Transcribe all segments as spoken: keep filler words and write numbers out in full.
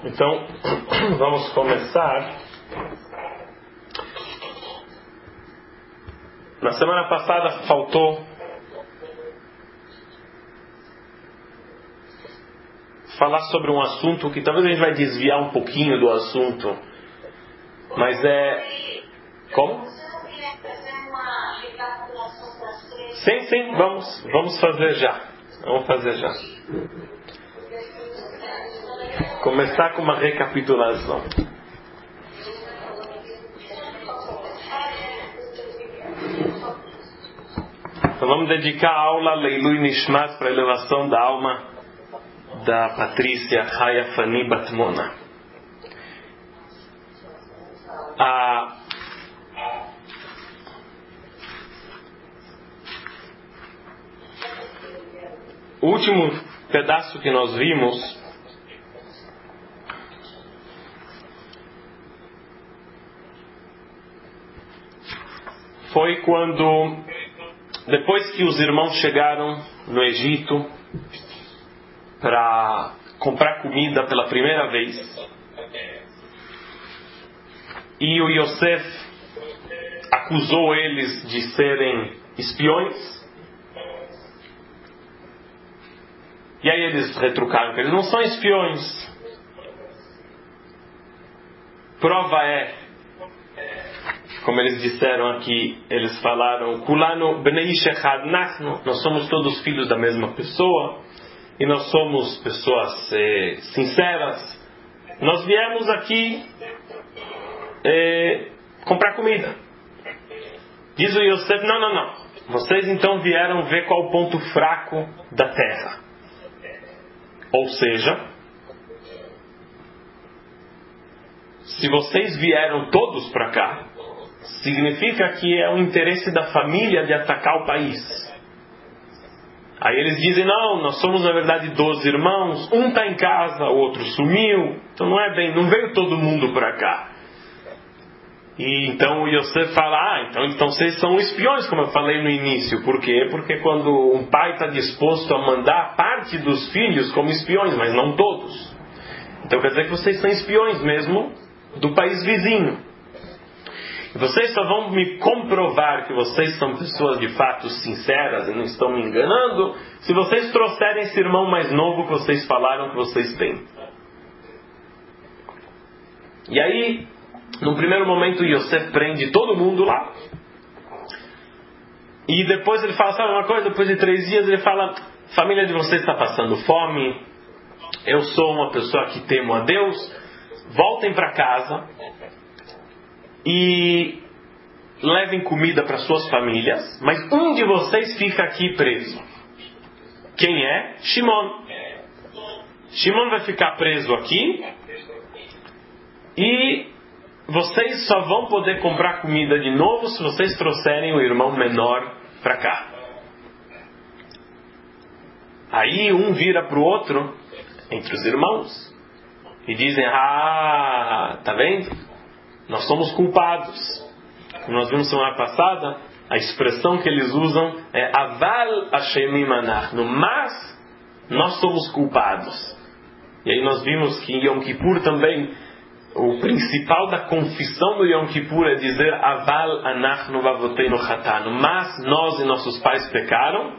Então, vamos começar. Na semana passada faltou falar sobre um assunto que talvez a gente vai desviar um pouquinho do assunto, mas é... Como? Sim, sim, vamos, vamos fazer já. Vamos fazer já. Começar com uma recapitulação. Então vamos dedicar a aula Leilui Nishmat para a elevação da alma da Patrícia Chaya Fani Batmona. A O último pedaço que nós vimos foi quando, depois que os irmãos chegaram no Egito para comprar comida pela primeira vez, e o Yosef acusou eles de serem espiões, e aí eles retrucaram que eles não são espiões. Prova é, como eles disseram aqui, eles falaram, Kulanu bnei ish echad nachnu, nós somos todos filhos da mesma pessoa, e nós somos pessoas eh, sinceras. Nós viemos aqui eh, comprar comida. Diz o Yosef, não, não, não. Vocês então vieram ver qual o ponto fraco da terra. Ou seja, se vocês vieram todos para cá, significa que é o interesse da família de atacar o país. Aí eles dizem, não, nós somos na verdade doze irmãos, um está em casa, o outro sumiu, então não é bem, não veio todo mundo para cá. E então o Yosef fala, ah, então, então vocês são espiões, como eu falei no início. Por quê? Porque quando um pai está disposto a mandar parte dos filhos como espiões, mas não todos, então quer dizer que vocês são espiões mesmo do país vizinho. E vocês só vão me comprovar que vocês são pessoas de fato sinceras e não estão me enganando se vocês trouxerem esse irmão mais novo que vocês falaram que vocês têm. E aí, no primeiro momento, Yosef prende todo mundo lá. E depois ele fala, sabe uma coisa? Depois de três dias ele fala, a família de vocês está passando fome, eu sou uma pessoa que temo a Deus, voltem para casa e levem comida para suas famílias, mas um de vocês fica aqui preso. Quem é? Shimon. Shimon vai ficar preso aqui e vocês só vão poder comprar comida de novo se vocês trouxerem o irmão menor para cá. Aí um vira para o outro, entre os irmãos, e dizem, ah, tá vendo? Nós somos culpados. Como nós vimos semana passada, a expressão que eles usam é Aval Hashemim Anachnu, mas nós somos culpados. E aí nós vimos que em Yom Kippur também o principal da confissão do Yom Kippur é dizer Aval Anachnu Vavoteinu Chatanu, mas nós e nossos pais pecaram,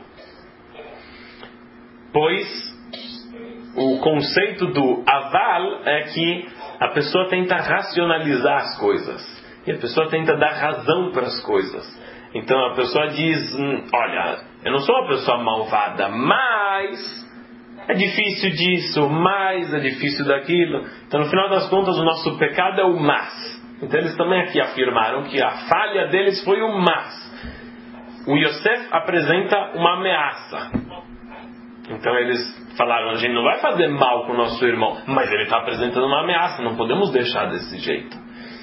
pois o conceito do Aval é que a pessoa tenta racionalizar as coisas e a pessoa tenta dar razão para as coisas. Então a pessoa diz, olha, eu não sou uma pessoa malvada, mas é difícil disso, mas é difícil daquilo. Então no final das contas o nosso pecado é o mas. Então eles também aqui afirmaram que a falha deles foi o mas. O Yosef apresenta uma ameaça. Então eles falaram, a gente não vai fazer mal com o nosso irmão, mas ele está apresentando uma ameaça, não podemos deixar desse jeito.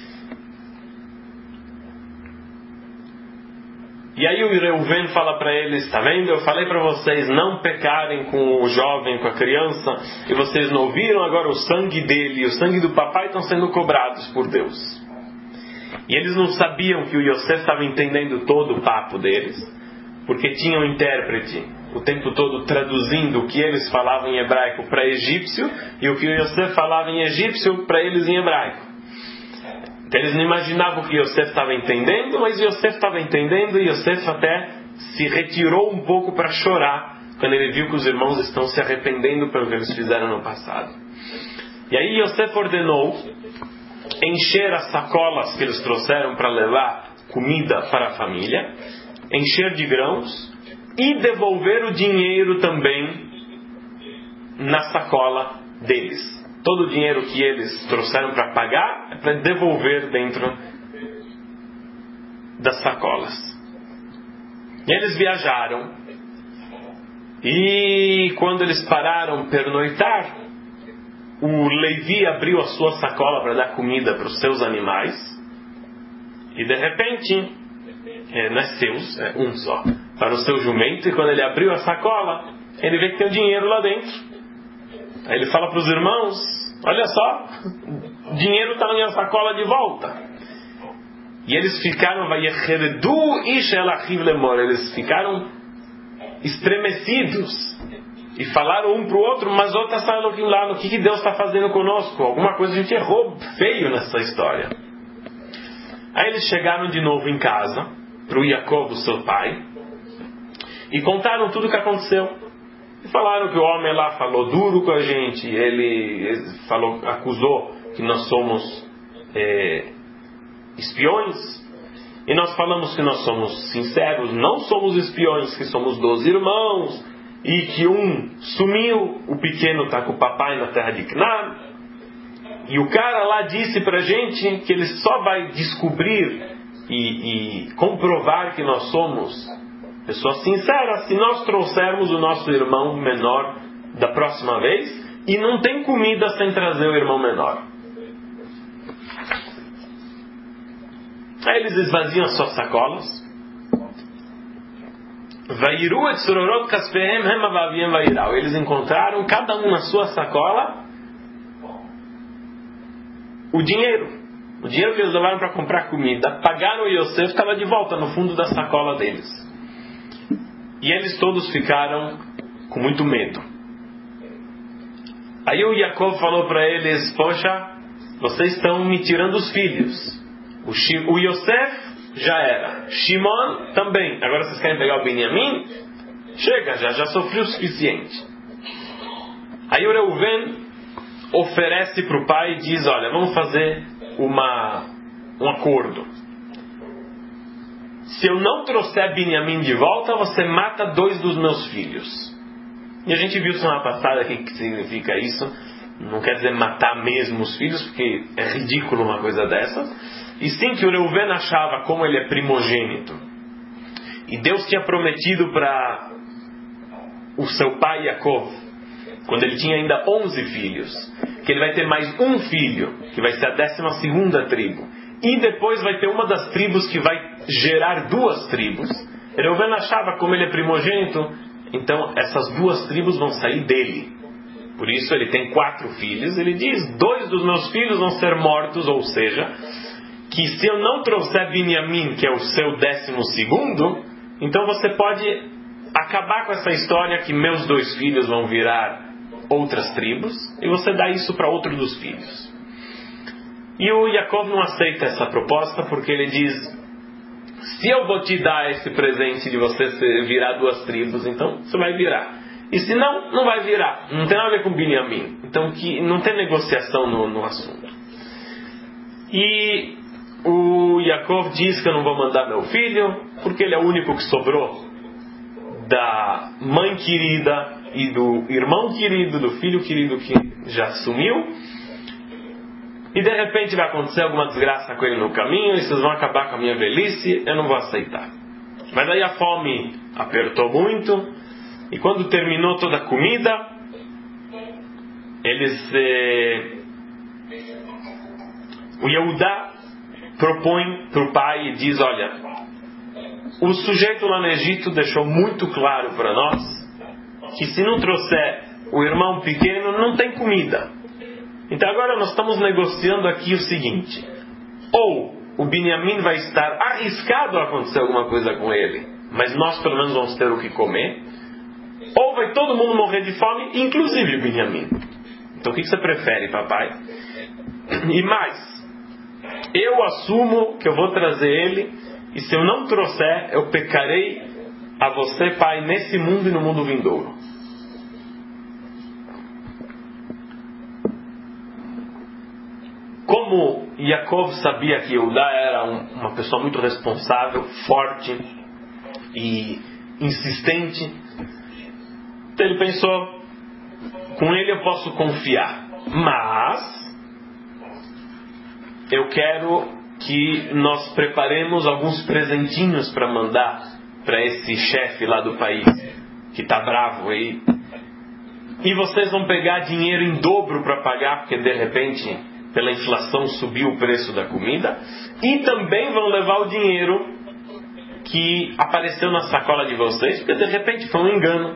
E aí o Reuven fala para eles, está vendo? Eu falei para vocês não pecarem com o jovem, com a criança, e vocês não ouviram, agora o sangue dele e o sangue do papai estão sendo cobrados por Deus. E eles não sabiam que o Yosef estava entendendo todo o papo deles. porque tinha um intérprete o tempo todo traduzindo o que eles falavam em hebraico para egípcio e o que Yosef falava em egípcio para eles em hebraico. Então eles não imaginavam que Yosef estava entendendo, mas Yosef estava entendendo e Yosef até se retirou um pouco para chorar quando ele viu que os irmãos estão se arrependendo pelo que eles fizeram no passado. E aí Yosef ordenou encher as sacolas que eles trouxeram para levar comida para a família, encher de grãos e devolver o dinheiro também na sacola deles. Todo o dinheiro que eles trouxeram para pagar é para devolver dentro das sacolas. E eles viajaram. E quando eles pararam pernoitar, o Levi abriu a sua sacola para dar comida para os seus animais. E de repente, é, não é seus, é um só, para o seu jumento. E quando ele abriu a sacola, ele vê que tem o dinheiro lá dentro. Aí ele fala para os irmãos: olha só, o dinheiro está na minha sacola de volta. E eles ficaram, eles ficaram estremecidos e falaram um para o outro: mas outra sala lá, no que, que Deus está fazendo conosco? Alguma coisa a gente errou feio nessa história. Aí eles chegaram de novo em casa para o Yaakov, o seu pai, e contaram tudo o que aconteceu. E falaram que o homem lá falou duro com a gente, ele falou, acusou que nós somos é, espiões, e nós falamos que nós somos sinceros, não somos espiões, que somos doze irmãos, e que um sumiu, o pequeno está com o papai na terra de Canaã, e o cara lá disse pra gente que ele só vai descobrir e, e comprovar que nós somos pessoas sinceras se nós trouxermos o nosso irmão menor da próxima vez, e não tem comida sem trazer o irmão menor. Aí eles esvaziam as suas sacolas. Eles encontraram cada um na sua sacola o dinheiro. O dinheiro que eles levaram para comprar comida. Pagaram o Yosef, estava de volta no fundo da sacola deles. E eles todos ficaram com muito medo. Aí o Yaakov falou para eles: poxa, vocês estão me tirando os filhos. O, Shim, o Yosef já era, Shimon também. Agora vocês querem pegar o Benjamim? Chega, já, já sofreu o suficiente. Aí o Reuven oferece para o pai e diz: olha, vamos fazer uma, um acordo. Se eu não trouxer Benjamim de volta, você mata dois dos meus filhos. E a gente viu semana passada o que significa isso. Não quer dizer matar mesmo os filhos, porque é ridículo uma coisa dessa. E sim que o Reuven achava, como ele é primogênito, e Deus tinha prometido para o seu pai Yaakov, quando ele tinha ainda onze filhos, que ele vai ter mais um filho, que vai ser a décima segunda tribo. E depois vai ter uma das tribos que vai gerar duas tribos. Reuven achava, como ele é primogênito, então essas duas tribos vão sair dele. Por isso ele tem quatro filhos. Ele diz: dois dos meus filhos vão ser mortos, ou seja, que se eu não trouxer Benjamim, que é o seu décimo segundo, então você pode acabar com essa história que meus dois filhos vão virar outras tribos, e você dá isso para outro dos filhos. E o Yaakov não aceita essa proposta, porque ele diz: se eu vou te dar esse presente de você virar duas tribos, então você vai virar. E se não, não vai virar. Não tem nada a ver com Benjamim. Então que não tem negociação no, no assunto. E o Yaakov diz que eu não vou mandar meu filho, porque ele é o único que sobrou da mãe querida e do irmão querido, do filho querido que já sumiu. E de repente vai acontecer alguma desgraça com ele no caminho, e vocês vão acabar com a minha velhice, eu não vou aceitar. Mas aí a fome apertou muito, e quando terminou toda a comida, eles... Eh, o Yehudá propõe para o pai e diz: olha, o sujeito lá no Egito deixou muito claro para nós que se não trouxer o irmão pequeno, não tem comida. Então agora nós estamos negociando aqui o seguinte: ou o Benjamim vai estar arriscado a acontecer alguma coisa com ele, mas nós pelo menos vamos ter o que comer, ou vai todo mundo morrer de fome, inclusive o Benjamim. Então o que você prefere, papai? E mais, eu assumo que eu vou trazer ele, e se eu não trouxer, eu pecarei a você, pai, nesse mundo e no mundo vindouro. Como Yaakov sabia que Eudá era um, uma pessoa muito responsável, forte e insistente, então ele pensou, com ele eu posso confiar, mas eu quero que nós preparemos alguns presentinhos para mandar para esse chefe lá do país, que está bravo aí, e vocês vão pegar dinheiro em dobro para pagar, porque de repente pela inflação subiu o preço da comida, e também vão levar o dinheiro que apareceu na sacola de vocês, porque de repente foi um engano.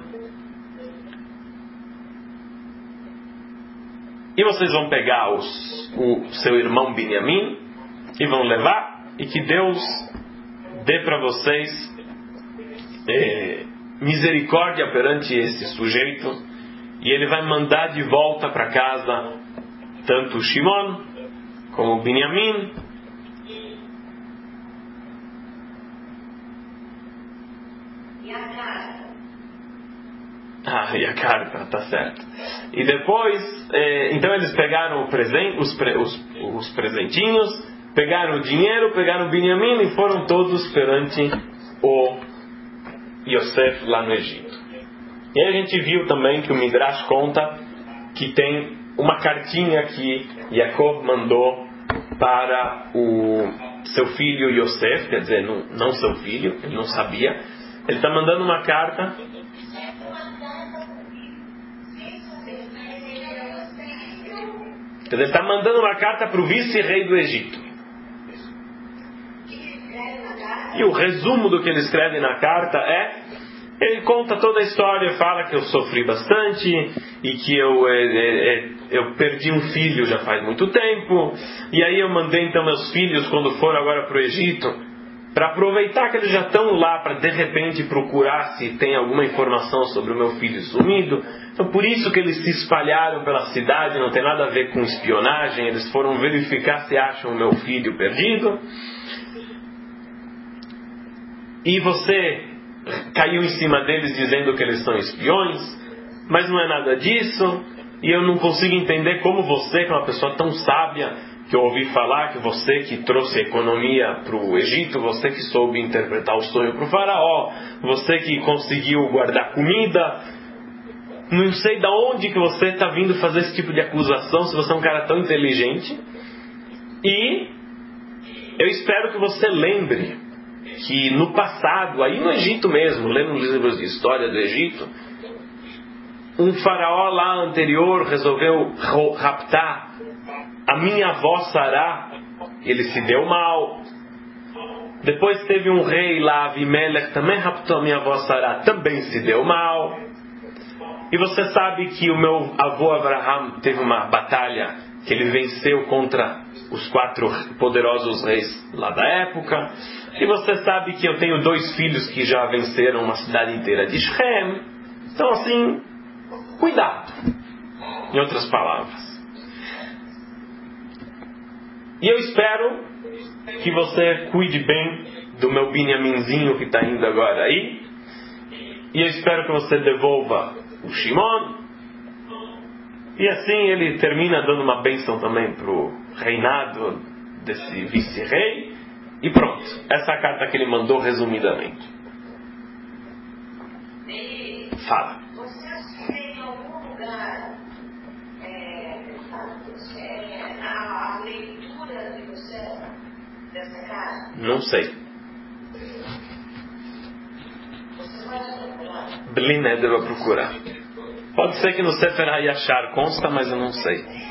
E vocês vão pegar os, o seu irmão Benjamim e vão levar, e que Deus dê para vocês é, misericórdia perante esse sujeito, e ele vai mandar de volta para casa tanto o Shimon como o Benjamim. E a carta? Ah, e a carta, tá certo. E depois, eh, então eles pegaram o presen- os, pre- os, os presentinhos, pegaram o dinheiro, pegaram o Benjamim e foram todos perante o Yosef lá no Egito. E aí a gente viu também que o Midrash conta que tem uma cartinha que Yaakov mandou para o seu filho Yosef, quer dizer, não, não seu filho, ele não sabia. Ele está mandando uma carta. Quer dizer, ele está mandando uma carta para o vice-rei do Egito. E o resumo do que ele escreve na carta é: ele conta toda a história, fala que eu sofri bastante e que eu, é, é, eu perdi um filho já faz muito tempo, e aí eu mandei então meus filhos, quando foram agora para o Egito, para aproveitar que eles já estão lá, para de repente procurar se tem alguma informação sobre o meu filho sumido. Então por isso que eles se espalharam pela cidade, não tem nada a ver com espionagem, eles foram verificar se acham o meu filho perdido. E você caiu em cima deles dizendo que eles são espiões, mas não é nada disso, e eu não consigo entender como você, que é uma pessoa tão sábia, que eu ouvi falar, que você que trouxe a economia para o Egito, você que soube interpretar o sonho para o faraó, você que conseguiu guardar comida, não sei de onde que você está vindo fazer esse tipo de acusação, se você é um cara tão inteligente. E eu espero que você lembre que no passado, aí no Egito mesmo, lendo os livros de história do Egito, um faraó lá anterior resolveu raptar a minha avó Sará, ele se deu mal. Depois teve um rei lá, Avimelech, também raptou a minha avó Sará, também se deu mal. E você sabe que o meu avô Abraham teve uma batalha que ele venceu contra os quatro poderosos reis lá da época. E você sabe que eu tenho dois filhos que já venceram uma cidade inteira de Shem. Então assim, cuidado. Em outras palavras. E eu espero que você cuide bem do meu Benjaminzinho que está indo agora aí. E eu espero que você devolva o Shimon. E assim ele termina dando uma bênção também para o reinado desse vice-rei. E pronto, essa é a carta que ele mandou resumidamente. Fala. Você tem algum lugar é, é, a, a leitura de você dessa carta? Não sei. Você vai procurar? Bliné deve procurar. Pode ser que no Sefer HaYashar consta, mas eu não sei.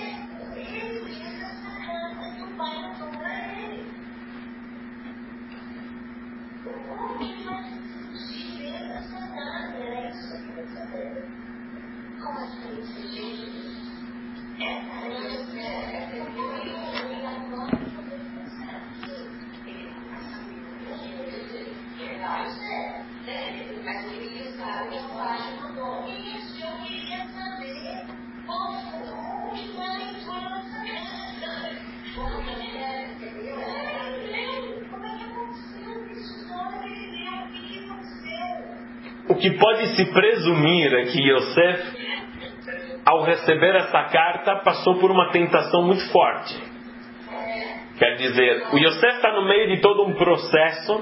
o que pode se presumir é que Yosef, ao receber essa carta, passou por uma tentação muito forte. Quer dizer, o Yosef está no meio de todo um processo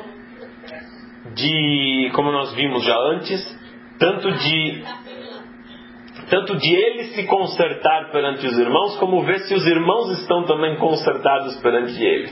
de, como nós vimos já antes, tanto de, tanto de ele se consertar perante os irmãos, como ver se os irmãos estão também consertados perante ele.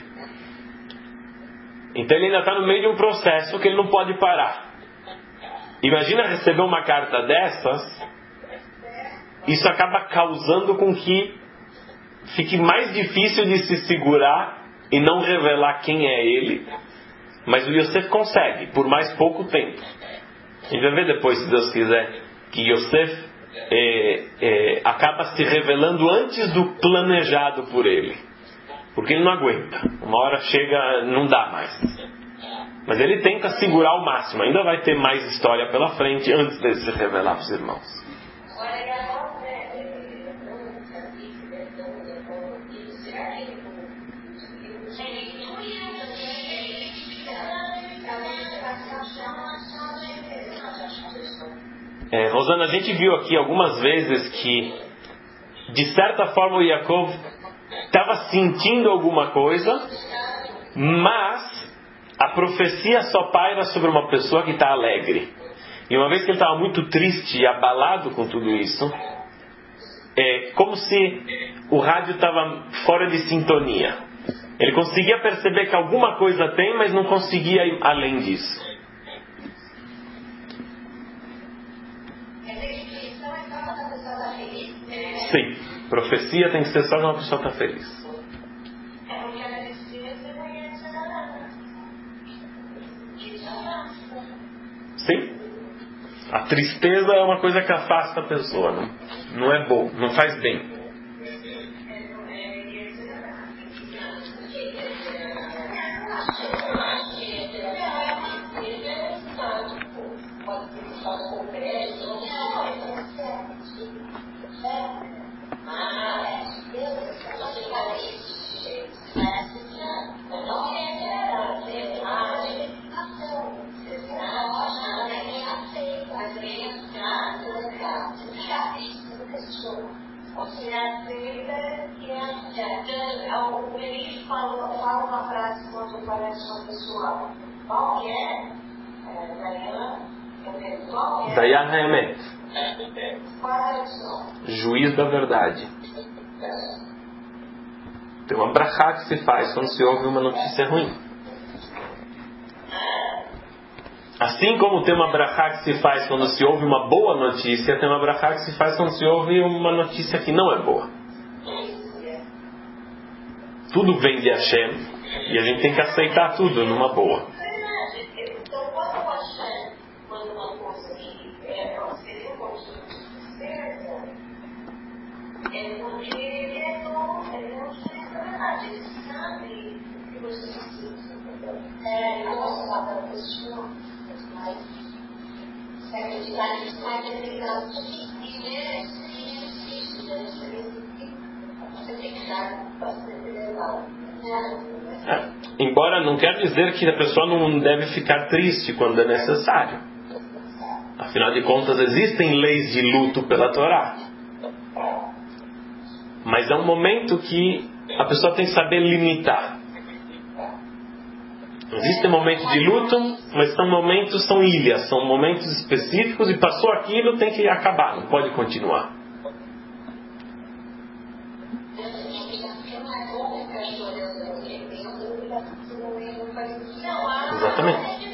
Então ele ainda está no meio de um processo que ele não pode parar. Imagina receber uma carta dessas, isso acaba causando com que fique mais difícil de se segurar e não revelar quem é ele. Mas o Yosef consegue, por mais pouco tempo. A gente vai ver depois, se Deus quiser, que Yosef é, é, acaba se revelando antes do planejado por ele. Porque ele não aguenta. Uma hora chega, não dá mais. Mas ele tenta segurar ao máximo. Ainda vai ter mais história pela frente antes dele se revelar para os irmãos. É, Rosana, a gente viu aqui algumas vezes que, de certa forma, o Yaakov estava sentindo alguma coisa, mas a profecia só paira sobre uma pessoa que está alegre. E uma vez que ele estava muito triste e abalado com tudo isso, é como se o rádio estava fora de sintonia. Ele conseguia perceber que alguma coisa tem, mas não conseguia ir além disso. Sim, profecia tem que ser só quando uma pessoa está feliz. Sim. A tristeza é uma coisa que afasta a pessoa, não, não é bom, não faz bem. Fala uma frase quando parece uma pessoa. Qual que é? Dayan Haemet. Qual a tradução? Juiz da verdade. Tem uma brachá que se faz quando se ouve uma notícia ruim. Assim como tem uma brachá que se faz quando se ouve uma boa notícia, tem uma brachá que se faz quando se ouve uma notícia que não é boa. Tudo vem de Hashem e a gente tem que aceitar tudo numa boa. Então, quando o Hashem manda uma coisa que seria um conjunto de certeza, é porque ele é bom, ele não diz a verdade, ele sabe que você precisa. É, eu posso falar para a pessoa, mas se acreditar que isso vai ter ligado e ver se você tem que dar bastante elevado. É. Embora não quer dizer que a pessoa não deve ficar triste quando é necessário. Afinal de contas, existem leis de luto pela Torá. Mas é um momento que a pessoa tem que saber limitar. Existem momentos de luto, mas são momentos, são ilhas, são momentos específicos e passou aquilo, tem que acabar, não pode continuar. Exatamente.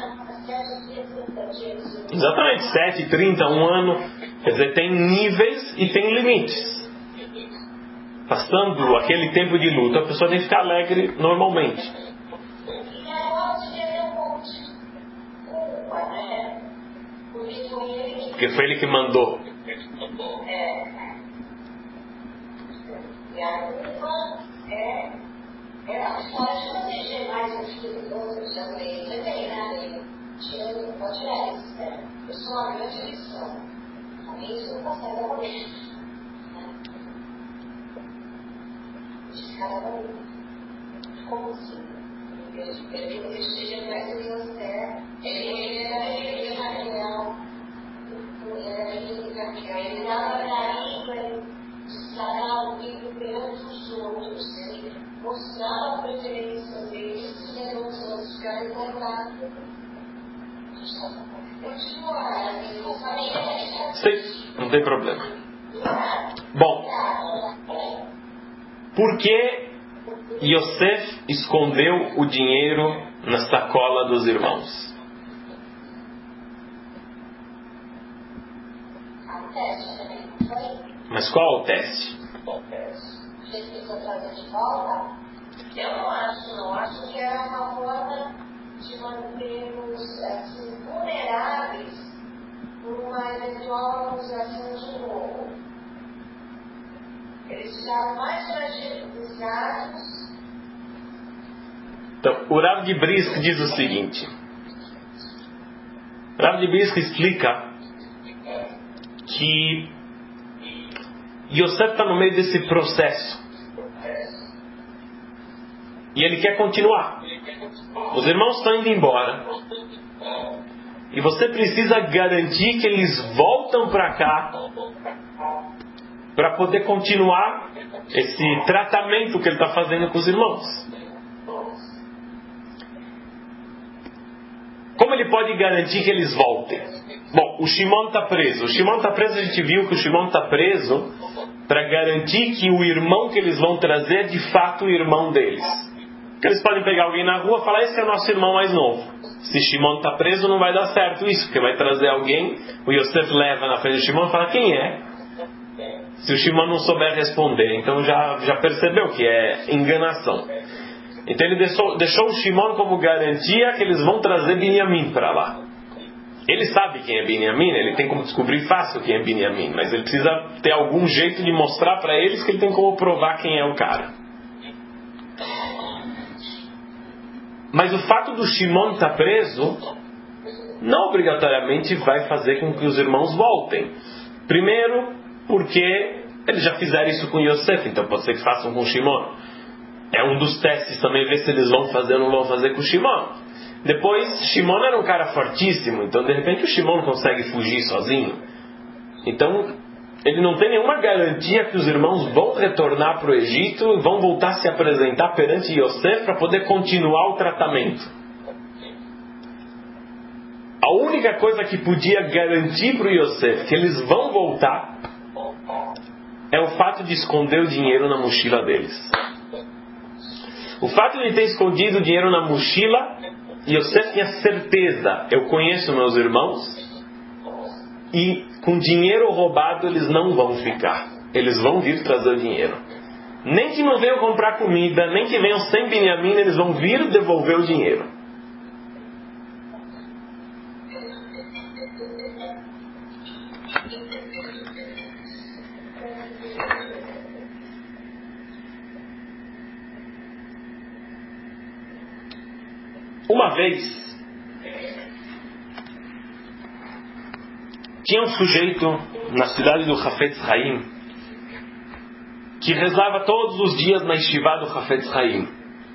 Exatamente, sete, trinta, um ano. Quer dizer, tem níveis e tem limites. Passando aquele tempo de luta, a pessoa tem que ficar alegre normalmente. Porque foi ele que mandou. Ela pode proteger mais os filhos outros também. Você tem, né? Tirando, pode tirar isso, né? Isso é uma grande lição. Também isso não consegue acontecer. De cada um. Como assim? Eu digo que ele seja mais do que você. Ele é Israel. Sim, não tem problema. Bom, por que Yosef escondeu o dinheiro na sacola dos irmãos? Mas qual o teste? Eu não acho, não acho que era uma forma de mantermos assim, vulneráveis numa eventual acusação de roubo. Eles ficaram mais fragilizados. Então, o Rav de Brisk diz o seguinte. O Rav de Brisk explica que Yosef está no meio desse processo. E ele quer continuar. Os irmãos estão indo embora. E você precisa garantir que eles voltam para cá para poder continuar esse tratamento que ele está fazendo com os irmãos. Como ele pode garantir que eles voltem? Bom, o Shimon está preso. O Shimon está preso, a gente viu que o Shimon está preso para garantir que o irmão que eles vão trazer é de fato o irmão deles. Porque eles podem pegar alguém na rua e falar, esse é o nosso irmão mais novo. Se Shimon está preso, não vai dar certo isso, porque vai trazer alguém, o Yosef leva na frente do Shimon e fala, quem é? Se o Shimon não souber responder, então já, já percebeu que é enganação. Então ele deixou, deixou o Shimon como garantia que eles vão trazer Binyamin para lá. Ele sabe quem é Binyamin, ele tem como descobrir fácil quem é Binyamin, mas ele precisa ter algum jeito de mostrar para eles que ele tem como provar quem é o cara. Mas o fato do Shimon estar preso não obrigatoriamente vai fazer com que os irmãos voltem. Primeiro, porque eles já fizeram isso com Yosef, então pode ser que façam com Shimon. É um dos testes também, ver se eles vão fazer ou não vão fazer com Shimon. Depois, Shimon era um cara fortíssimo, então de repente o Shimon consegue fugir sozinho. Então, ele não tem nenhuma garantia que os irmãos vão retornar para o Egito e vão voltar a se apresentar perante Yosef para poder continuar o tratamento. A única coisa que podia garantir para o Yosef que eles vão voltar é o fato de esconder o dinheiro na mochila deles. O fato de ter escondido o dinheiro na mochila, Yosef tinha certeza, eu conheço meus irmãos, e com dinheiro roubado eles não vão ficar. Eles vão vir trazer o dinheiro. Nem que não venham comprar comida, nem que venham sem Binyamin, eles vão vir devolver o dinheiro. Uma vez tinha um sujeito na cidade do Hafetz Haim que rezava todos os dias na Yeshiva do Hafetz Haim.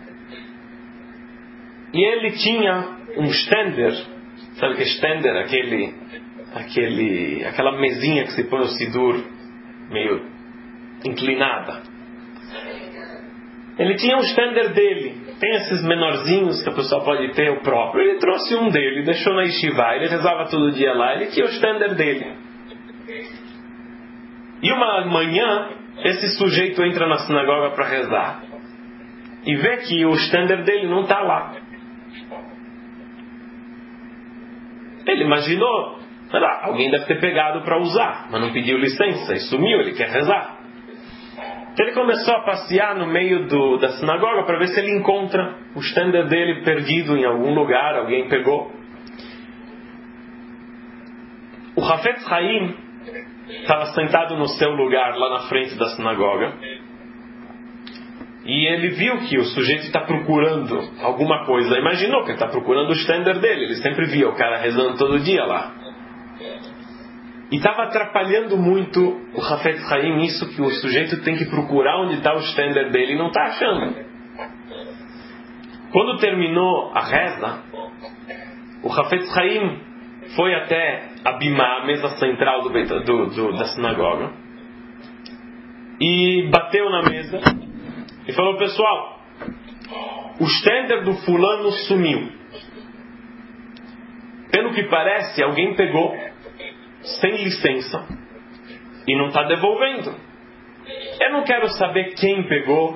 E ele tinha um stender, sabe o que é stender? Aquele, aquele, aquela mesinha que se põe o sidur meio inclinada. Ele tinha um stender dele. Tem esses menorzinhos que a pessoa pode ter o próprio. Ele trouxe um dele, deixou na Yeshiva. Ele rezava todo dia lá. Ele tinha o stender dele. E uma manhã, esse sujeito entra na sinagoga para rezar e vê que o stender dele não está lá. Ele imaginou, lá, alguém deve ter pegado para usar, mas não pediu licença e sumiu, ele quer rezar. Ele começou a passear no meio do, da sinagoga para ver se ele encontra o stender dele perdido em algum lugar, alguém pegou. O Hafetz Haim estava sentado no seu lugar lá na frente da sinagoga e ele viu que o sujeito está procurando alguma coisa. Imaginou que ele está procurando o stender dele. Ele sempre via o cara rezando todo dia lá. E estava atrapalhando muito o Hafetz Haim isso, que o sujeito tem que procurar onde está o stender dele e não está achando. Quando terminou a reza, o Hafetz Haim foi até a Bimá, a mesa central do, do, do, da sinagoga, e bateu na mesa e falou: pessoal, o stender do fulano sumiu. pelo que parece, alguém pegou sem licença e não está devolvendo. Eu não quero saber quem pegou.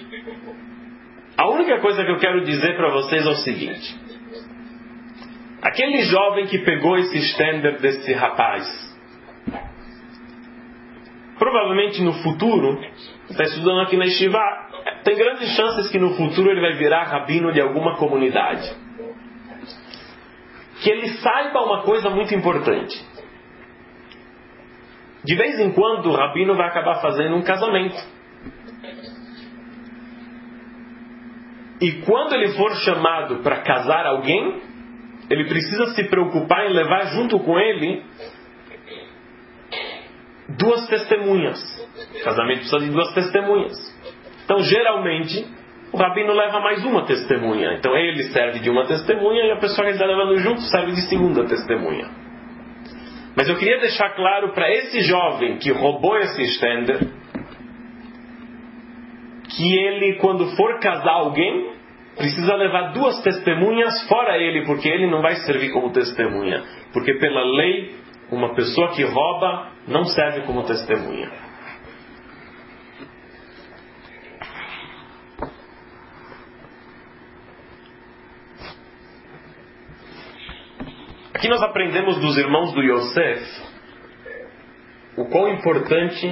A única coisa que eu quero dizer para vocês é o seguinte: aquele jovem que pegou esse stander desse rapaz, provavelmente no futuro, está estudando aqui na Yeshiva, tem grandes chances que no futuro ele vai virar rabino de alguma comunidade. Que ele saiba uma coisa muito importante. De vez em quando o rabino vai acabar fazendo um casamento. E quando ele for chamado para casar alguém, ele precisa se preocupar em levar junto com ele duas testemunhas. O casamento precisa de duas testemunhas. Então, geralmente, o rabino leva mais uma testemunha. Então, ele serve de uma testemunha e a pessoa que ele está levando junto serve de segunda testemunha. Mas eu queria deixar claro para esse jovem que roubou esse stander, que ele, quando for casar alguém, precisa levar duas testemunhas fora ele, porque ele não vai servir como testemunha. Porque pela lei, uma pessoa que rouba não serve como testemunha. Aqui nós aprendemos dos irmãos do Yosef o quão importante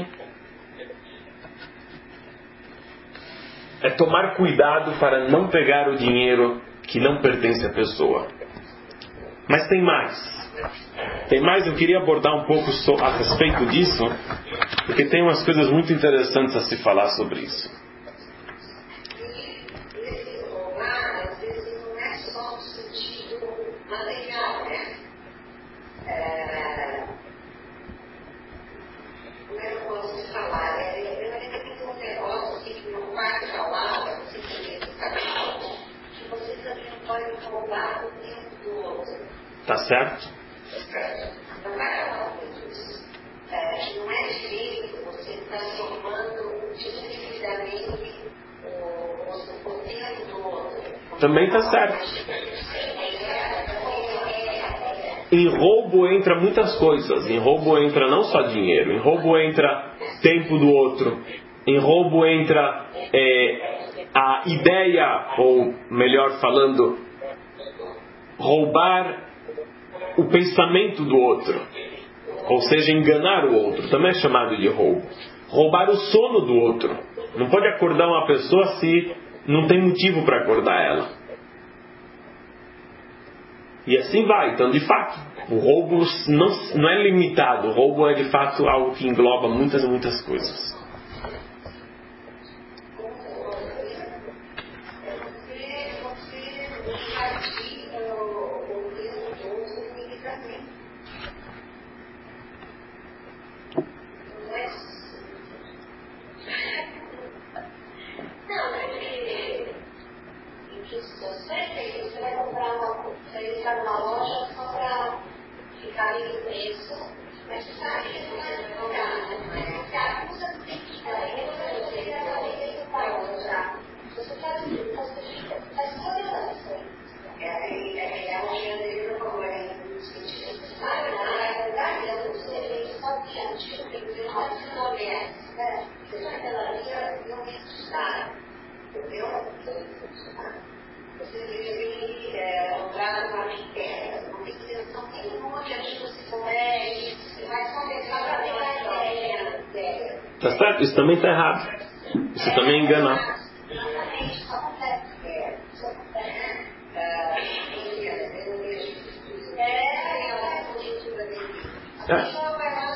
é tomar cuidado para não pegar o dinheiro que não pertence à pessoa. Mas tem mais. Tem mais, eu queria abordar um pouco a respeito disso, porque tem umas coisas muito interessantes a se falar sobre isso. Tá certo? Não é direito você estar somando indefinidamente o tempo do outro. Também tá certo. Em roubo entra muitas coisas. Em roubo entra não só dinheiro. Em roubo entra tempo do outro. Em roubo entra é, a ideia, ou melhor falando, roubar o pensamento do outro, ou seja, enganar o outro, também é chamado de roubo. Roubar o sono do outro. Não pode acordar uma pessoa se não tem motivo para acordar ela. E assim vai. Então, de fato, o roubo não, não é limitado. O roubo é, de fato, algo que engloba muitas e muitas coisas. Tá certo? Isso também está errado. Isso também é enganar. É.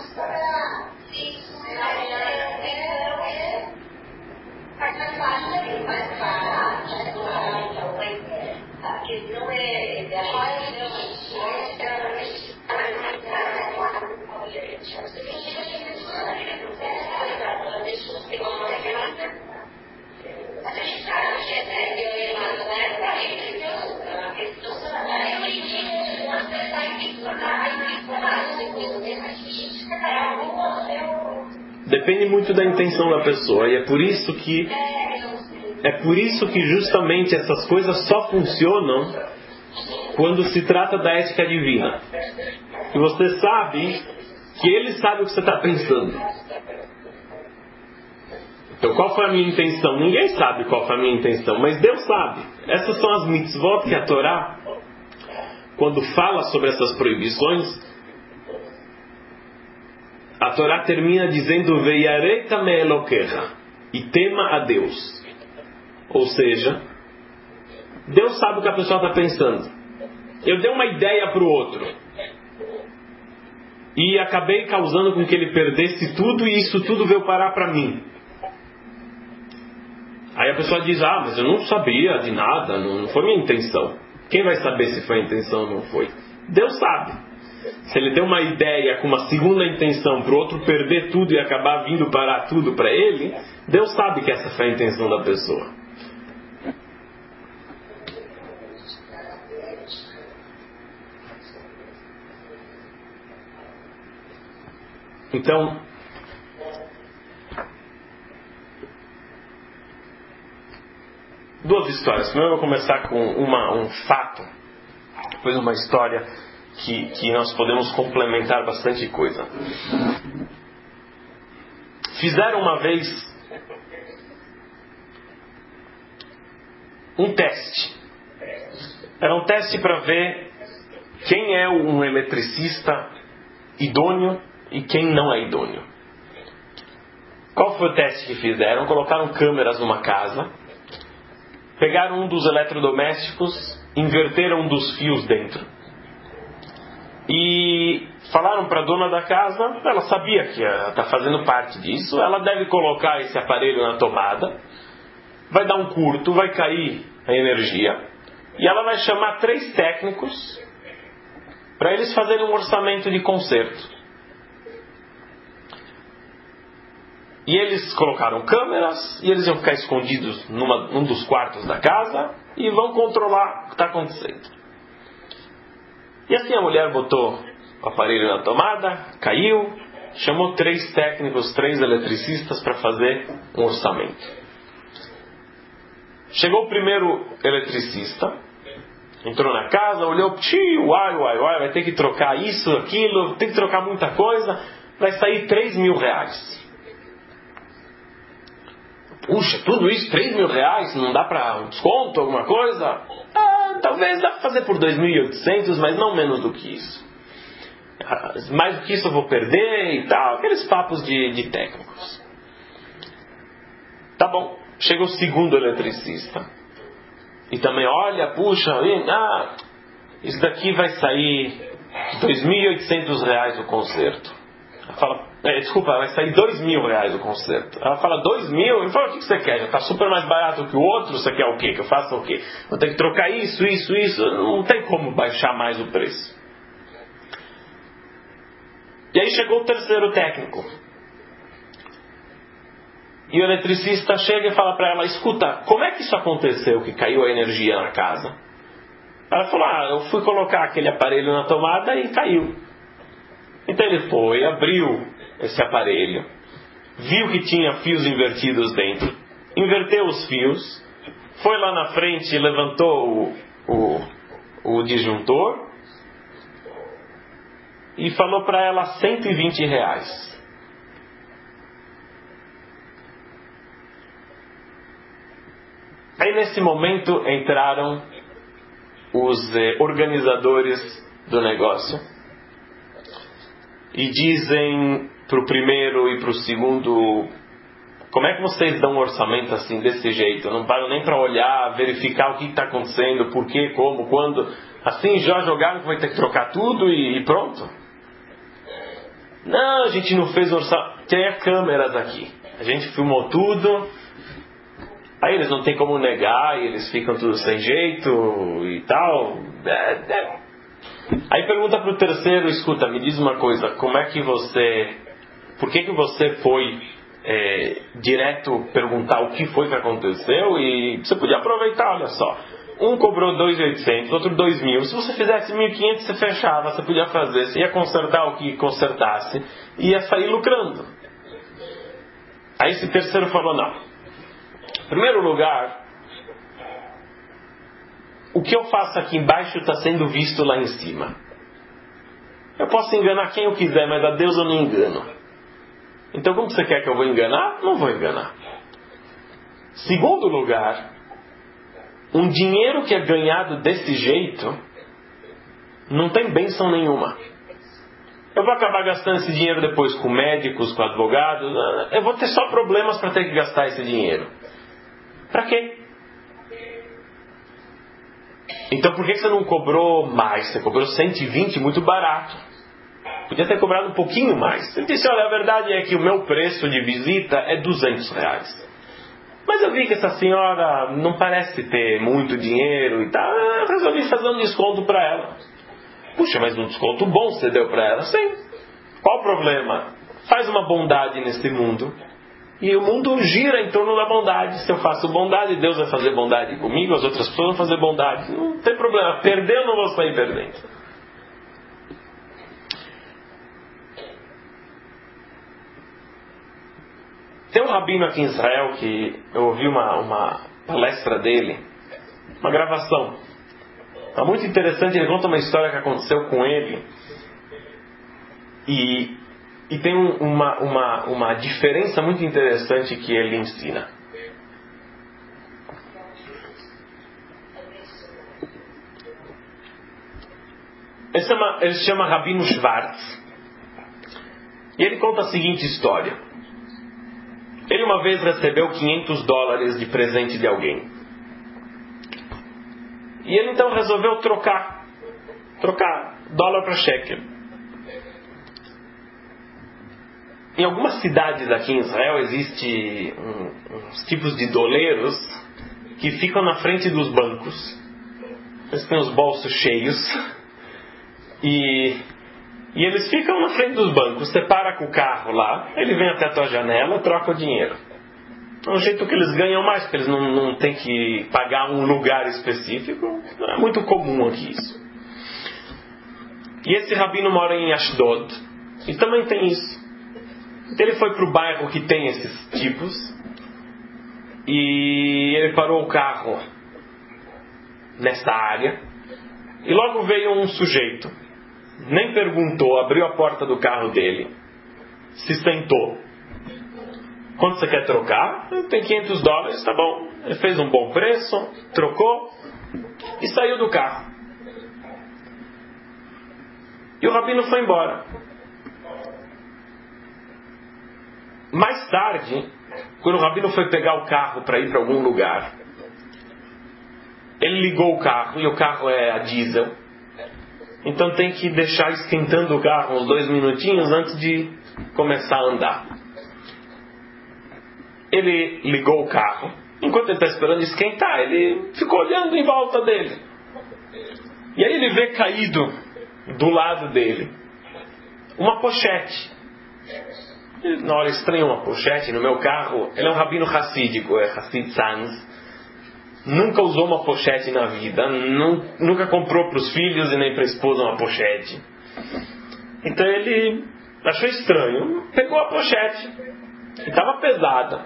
Depende muito da intenção da pessoa, e é por isso que é por isso que justamente essas coisas só funcionam quando se trata da ética divina. E você sabe que Ele sabe o que você está pensando. Então, qual foi a minha intenção? Ninguém sabe qual foi a minha intenção, mas Deus sabe. Essas são as mitzvot que a Torá, quando fala sobre essas proibições, a Torá termina dizendo Veiareta me Eloquecha, e tema a Deus. Ou seja, Deus sabe o que a pessoa está pensando. Eu dei uma ideia para o outro e acabei causando com que ele perdesse tudo, e isso tudo veio parar para mim. Aí a pessoa diz, ah, mas eu não sabia de nada, não foi minha intenção. Quem vai saber se foi a intenção ou não foi? Deus sabe. Se ele deu uma ideia com uma segunda intenção para o outro perder tudo e acabar vindo parar tudo para ele, Deus sabe que essa foi a intenção da pessoa. Então, duas histórias. Primeiro eu vou começar com uma, um fato, depois uma história que, que nós podemos complementar bastante coisa. Fizeram uma vez um teste. Era um teste para ver quem é um eletricista idôneo e quem não é idôneo. Qual foi o teste que fizeram? Colocaram câmeras numa casa, pegaram um dos eletrodomésticos, inverteram um dos fios dentro e falaram para a dona da casa, ela sabia que está fazendo parte disso, ela deve colocar esse aparelho na tomada, vai dar um curto, vai cair a energia e ela vai chamar três técnicos para eles fazerem um orçamento de conserto. E eles colocaram câmeras, e eles iam ficar escondidos numa, num dos quartos da casa, e vão controlar o que está acontecendo. E assim a mulher botou o aparelho na tomada, caiu, chamou três técnicos, três eletricistas para fazer um orçamento. Chegou o primeiro eletricista, entrou na casa, olhou, uai, uai, uai, vai ter que trocar isso, aquilo, tem que trocar muita coisa, vai sair três mil reais. Puxa, tudo isso, três mil reais, não dá para um desconto, alguma coisa? Ah, talvez dá para fazer por dois mil e oitocentos, mas não menos do que isso. Ah, mais do que isso eu vou perder e tal, aqueles papos de, de técnicos. Tá bom, chega o segundo eletricista. E também, olha, puxa, ah, isso daqui vai sair dois mil e oitocentos reais o conserto. Ela fala, é, desculpa, vai sair dois mil reais o conserto. Ela fala, dois mil? Ele fala, o que você quer? Já está super mais barato que o outro, você quer o quê? Que eu faça o quê? Vou ter que trocar isso, isso, isso. Não tem como baixar mais o preço. E aí chegou o terceiro técnico. E o eletricista chega e fala para ela, escuta, como é que isso aconteceu, que caiu a energia na casa? Ela falou, ah, eu fui colocar aquele aparelho na tomada e caiu. Então ele foi, abriu esse aparelho, viu que tinha fios invertidos dentro, inverteu os fios, foi lá na frente e levantou o, o, o disjuntor e falou para ela cento e vinte reais. Aí nesse momento entraram os eh, organizadores do negócio e dizem para o primeiro e para o segundo, como é que vocês dão um orçamento assim, desse jeito? Não param nem para olhar, verificar o que está acontecendo, por quê, como, quando. Assim já jogaram que vai ter que trocar tudo e, e pronto? Não, a gente não fez orçamento. Tem câmeras aqui. A gente filmou tudo. Aí eles não tem como negar e eles ficam tudo sem jeito e tal. É, é. Aí pergunta para o terceiro, escuta, me diz uma coisa, como é que você, por que que você foi é, direto perguntar o que foi que aconteceu e você podia aproveitar, olha só, um cobrou dois mil e oitocentos, outro dois mil, se você fizesse mil e quinhentos você fechava, você podia fazer, você ia consertar o que consertasse e ia sair lucrando. Aí esse terceiro falou, não, em primeiro lugar, o que eu faço aqui embaixo está sendo visto lá em cima. Eu posso enganar quem eu quiser, mas a Deus eu não engano. Então como você quer que eu vou enganar? Não vou enganar. Segundo lugar, um dinheiro que é ganhado desse jeito não tem bênção nenhuma. Eu vou acabar gastando esse dinheiro depois com médicos, com advogados. Eu vou ter só problemas para ter que gastar esse dinheiro. Para quê? Então por que você não cobrou mais? Você cobrou cento e vinte, muito barato. Podia ter cobrado um pouquinho mais. Ele disse, olha, a verdade é que o meu preço de visita é duzentos reais. Mas eu vi que essa senhora não parece ter muito dinheiro e tal. Eu resolvi fazer um desconto para ela. Puxa, mas um desconto bom você deu para ela? Sim. Qual o problema? Faz uma bondade nesse mundo. E o mundo gira em torno da bondade. Se eu faço bondade, Deus vai fazer bondade comigo, as outras pessoas vão fazer bondade. Não tem problema. Perder, eu não vou sair perdendo. Tem um rabino aqui em Israel que eu ouvi uma, uma palestra dele, uma gravação. É muito interessante, ele conta uma história que aconteceu com ele. E, e tem um, uma, uma, uma diferença muito interessante que ele ensina. Ele, chama, ele se chama Rabino Schwartz. E ele conta a seguinte história. Ele uma vez recebeu quinhentos dólares de presente de alguém. E ele então resolveu trocar. Trocar dólar para shekel. Em algumas cidades aqui em Israel existem um, uns tipos de doleiros que ficam na frente dos bancos. Eles têm os bolsos cheios. E... E eles ficam na frente dos bancos. Você para com o carro lá, ele vem até a tua janela, troca o dinheiro. É um jeito que eles ganham mais, porque eles não, não têm que pagar um lugar específico. É muito comum aqui isso. E esse rabino mora em Ashdod. E também tem isso. Então ele foi para o bairro que tem esses tipos. E ele parou o carro nessa área. E logo veio um sujeito. Nem perguntou, abriu a porta do carro dele, se sentou. Quanto você quer trocar? Tem quinhentos dólares, tá bom. Ele fez um bom preço, trocou e saiu do carro. E o rabino foi embora. Mais tarde, quando o rabino foi pegar o carro para ir para algum lugar, ele ligou o carro, e o carro é a diesel. Então tem que deixar esquentando o carro uns dois minutinhos antes de começar a andar. Ele ligou o carro. Enquanto ele está esperando esquentar, ele ficou olhando em volta dele. E aí ele vê caído do lado dele uma pochete. Ele, na hora, estranha uma pochete no meu carro. Ele é um rabino racídico, é Hassid Sanz. Nunca usou uma pochete na vida. Nunca comprou para os filhos e nem para a esposa uma pochete. Então ele achou estranho. Pegou a pochete. Estava pesada.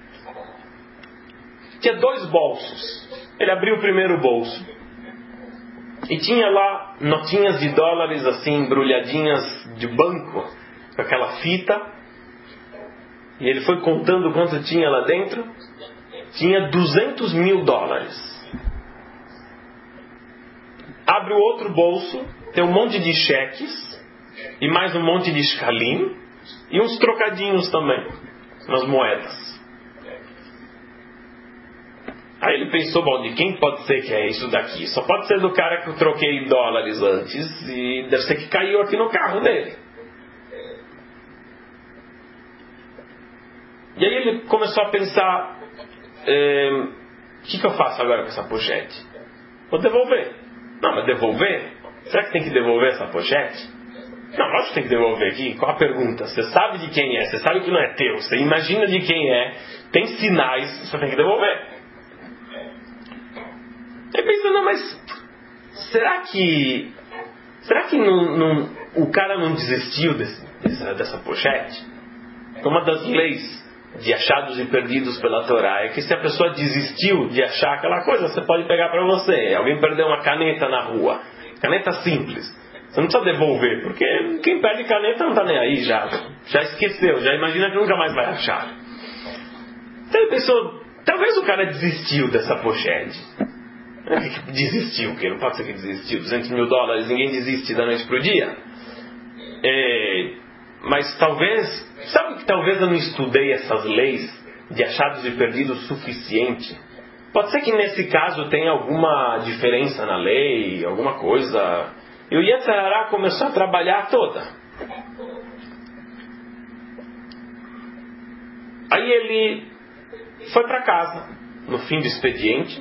Tinha dois bolsos. Ele abriu o primeiro bolso. E tinha lá notinhas de dólares assim, embrulhadinhas de banco. Com aquela fita. E ele foi contando quanto tinha lá dentro. Tinha duzentos mil dólares. Abre o outro bolso, tem um monte de cheques e mais um monte de shkalim e uns trocadinhos também, umas moedas. Aí ele pensou, bom, de quem pode ser que é isso daqui? Só pode ser do cara que eu troquei dólares antes e deve ser que caiu aqui no carro dele. E aí ele começou a pensar, o eh, que, que eu faço agora com essa pochete? Vou devolver. Não, mas devolver? Será que tem que devolver essa pochete? Não, lógico que tem que devolver aqui. Qual a pergunta? Você sabe de quem é, você sabe que não é teu, você imagina de quem é, tem sinais, você tem que devolver. Ele pensa, não, mas será que será que não, não, o cara não desistiu desse, dessa, dessa pochete? Uma das leis de achados e perdidos pela Torá é que se a pessoa desistiu de achar aquela coisa, você pode pegar para você. Alguém perdeu uma caneta na rua, caneta simples, você não precisa devolver, porque quem perde caneta não está nem aí já, já esqueceu, já imagina que nunca mais vai achar. Então ele pensou, talvez o cara desistiu dessa pochete. Desistiu, que não pode ser que desistiu, duzentos mil dólares, ninguém desiste da noite pro dia. É, mas talvez, sabe que talvez eu não estudei essas leis de achados e perdidos o suficiente. Pode ser que nesse caso tenha alguma diferença na lei, alguma coisa. E o Yetzer Hará começou a trabalhar toda. Aí ele foi para casa, no fim do expediente,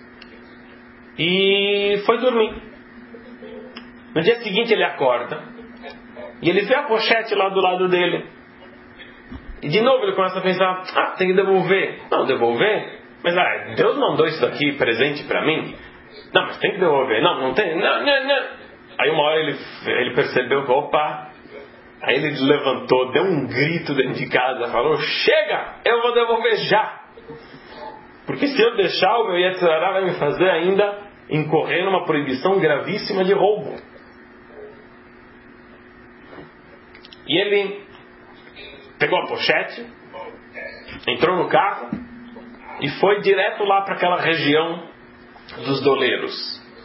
e foi dormir. No dia seguinte ele acorda, e ele vê a pochete lá do lado dele. E de novo ele começa a pensar, ah, tem que devolver. Não, devolver? Mas ah, Deus mandou isso aqui presente para mim. Não, mas tem que devolver. Não, não tem. Não, não, não. Aí uma hora ele, ele percebeu que, opa. Aí ele levantou, deu um grito dentro de casa, falou, chega, eu vou devolver já. Porque se eu deixar, o meu Yetzer Hará vai me fazer ainda incorrer numa proibição gravíssima de roubo. E ele pegou a pochete, entrou no carro e foi direto lá para aquela região dos doleiros.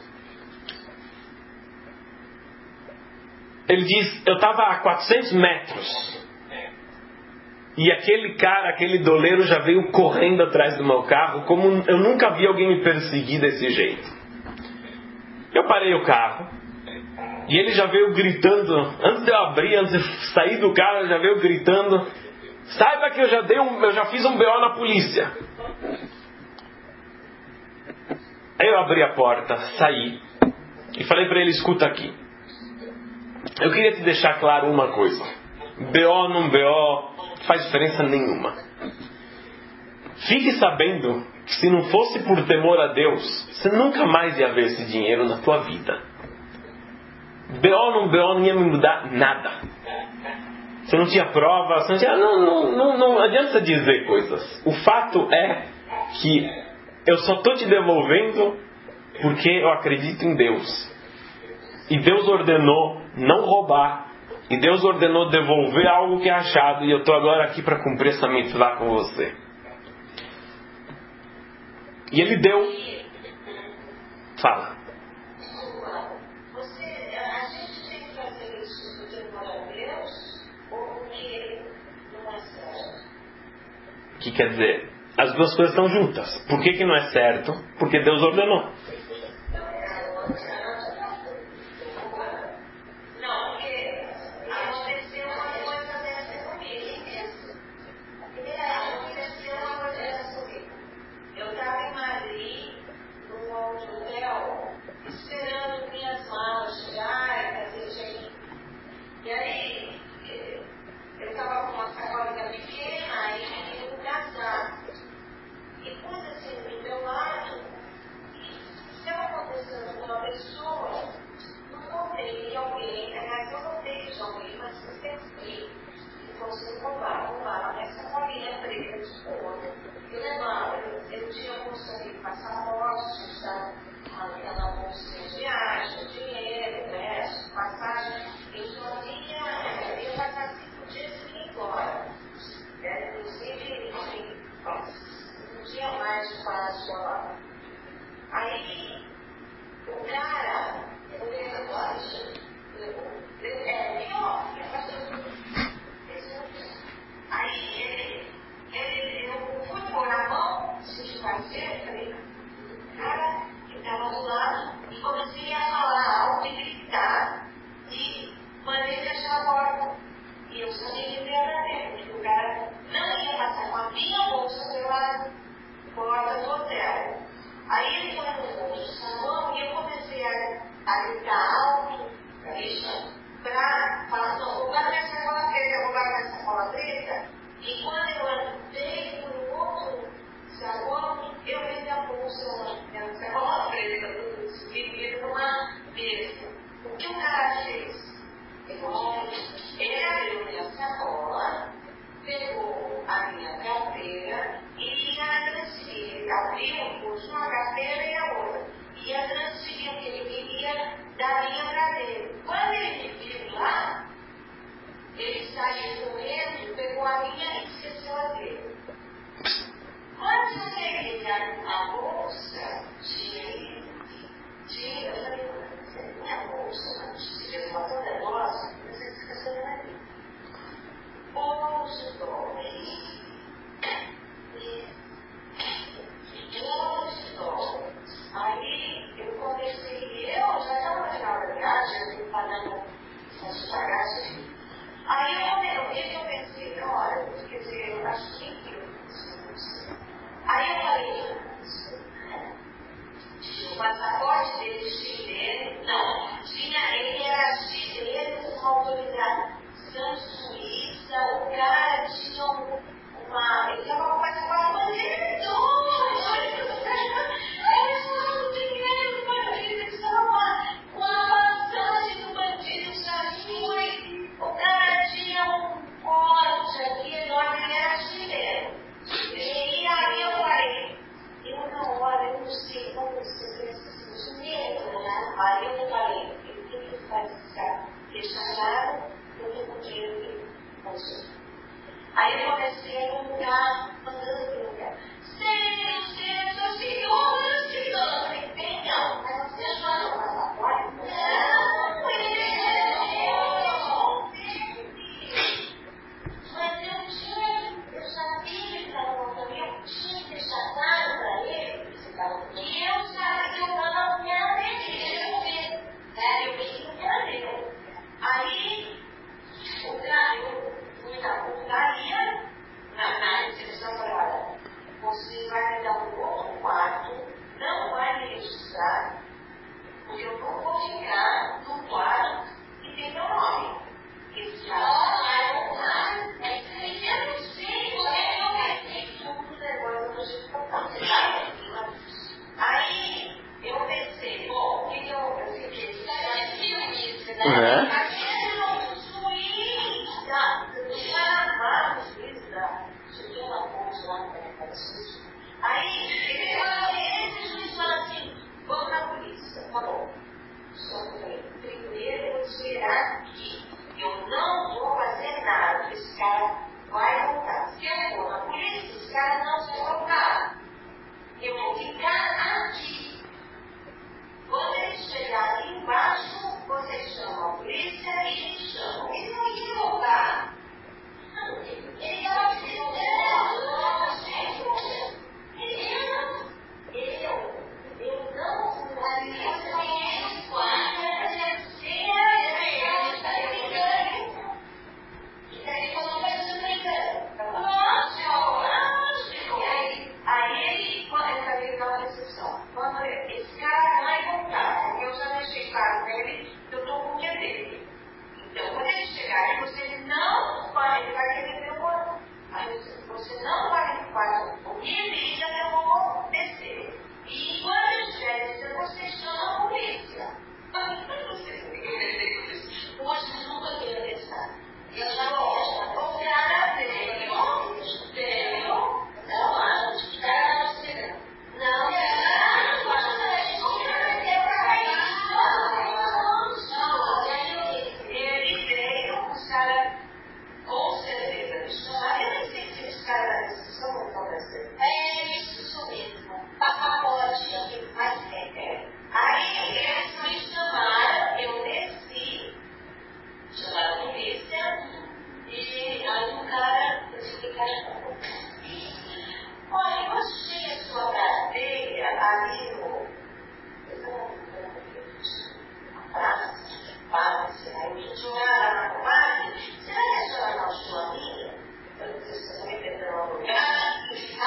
Ele diz, eu estava a quatrocentos metros e aquele cara, aquele doleiro já veio correndo atrás do meu carro, como eu nunca vi alguém me perseguir desse jeito. Eu parei o carro e ele já veio gritando, antes de eu abrir, antes de sair do carro, ele já veio gritando, saiba que eu já, dei um, eu já fiz um B O na polícia. Aí eu abri a porta, saí e falei para ele, escuta aqui, eu queria te deixar claro uma coisa, B O num B O faz diferença nenhuma. Fique sabendo que se não fosse por temor a Deus, você nunca mais ia ver esse dinheiro na tua vida. B O num B O não ia me mudar nada. Você não tinha prova, você não tinha... Não, não, não, não adianta dizer coisas. O fato é que eu só estou te devolvendo porque eu acredito em Deus. E Deus ordenou não roubar. E Deus ordenou devolver algo que é achado. E eu estou agora aqui para cumprir essa mitzvah com você. E ele deu. Fala. Você, a gente tem que fazer isso por temor a Deus ou porque não é certo? O que quer dizer? As duas coisas estão juntas. Por que que não é certo? Porque Deus ordenou. Ele abriu minha sacola, pegou a minha carteira ele abriu, pôs uma carteira e a outra. Ia transferir o que ele queria da linha para dele. Quando ele me viu lá, ele saiu correndo, pegou a minha e esqueceu a dele. Quando eu peguei a bolsa, tinha, tinha, eu falei, minha bolsa, não tinha, faltou um negócio, não sei se esqueceu da minha. Bolsa, dólares. Aí eu comecei, eu já estava no final da viagem, eu pagando essas bagagens. Aí eu, eu, eu pensei, olha, quer dizer, eu acho que eu Aí eu falei, o passaporte dele chileno, não, tinha, ele era chileno com uma autorização suíça, o cara tinha uma, ele estava com o passaporte brasileiro, olha que o cara, eles não tinham dinheiro do bandido, eles estavam com a passagem do bandido, já foi, o cara tinha um corte aqui enorme, ele era chileno. E aí eu falei, eu não, olha, eu não sei como você precisa de dinheiro, né? Aí eu falei, eu tenho que ficar, deixar claro, eu tenho com dinheiro que consigo. Aí eu comecei a perguntar, mandando perguntar, sério, sério, seu senhor, meu senhor, eu falei, bem, não, mas você já não passaporte? Não, mas eu tinha, eu já vi que estava voltando, eu tinha que deixar claro para ele que eu sabia que eu não era dele, eu vi, né? Eu vi que não era dele. Aí, o cara, eu fui na portaria, na, na recepção, olha, você vai me dar um outro quarto, não vai me registrar, porque eu não vou ficar no quarto que tem meu nome. Esse cara vai voltar. Eu não sei como é que eu pensei tudo negócio do jeito que eu estava. Aí eu pensei, bom, o que eu fiquei? Suíça, né? Aquele novo Suíça, do Panamá, Suíça, tinha uma coisa lá no mercado suíço. Aí ele falou, esse juiz fala assim, vamos na polícia, tá bom. Só que eu falei, primeiro eu vou esperar aqui. Eu não vou fazer nada, esse cara vai voltar. Se eu for na polícia, esse cara não vai voltar. Eu vou ficar aqui. Quando ele chegar ali embaixo, vocês chamam a polícia e me chamam. Ele não quer voltar. Ele estava dizendo, eu, eu não vou esse cara vai voltar, porque eu já deixei claro para ele que eu estou com medo dele. Então, quando ele chegar aí, você não vai, ele vai querer ver o corpo. Aí você não vai no quarto, me liga que eu vou descer. E quando eu estiver descendo, você chama a polícia. Hoje nunca queria pensar. Eu já vou, o cara veio, veio, não, acho que o cara não se não, ele veio, os caras, com certeza, me chamaram. Eu nem sei se esse cara da recepção não estão descendo. É isso mesmo, passaporte, mas é. Aí eles me chamaram, eu desci, chamaram a polícia, e aí o cara, eu disse que o cara olha, eu achei a sua carteira ali no praça, aí eu tinha lá na comadre, será que a senhora não achou a minha? Eu não sei se você está me perdendo no lugar.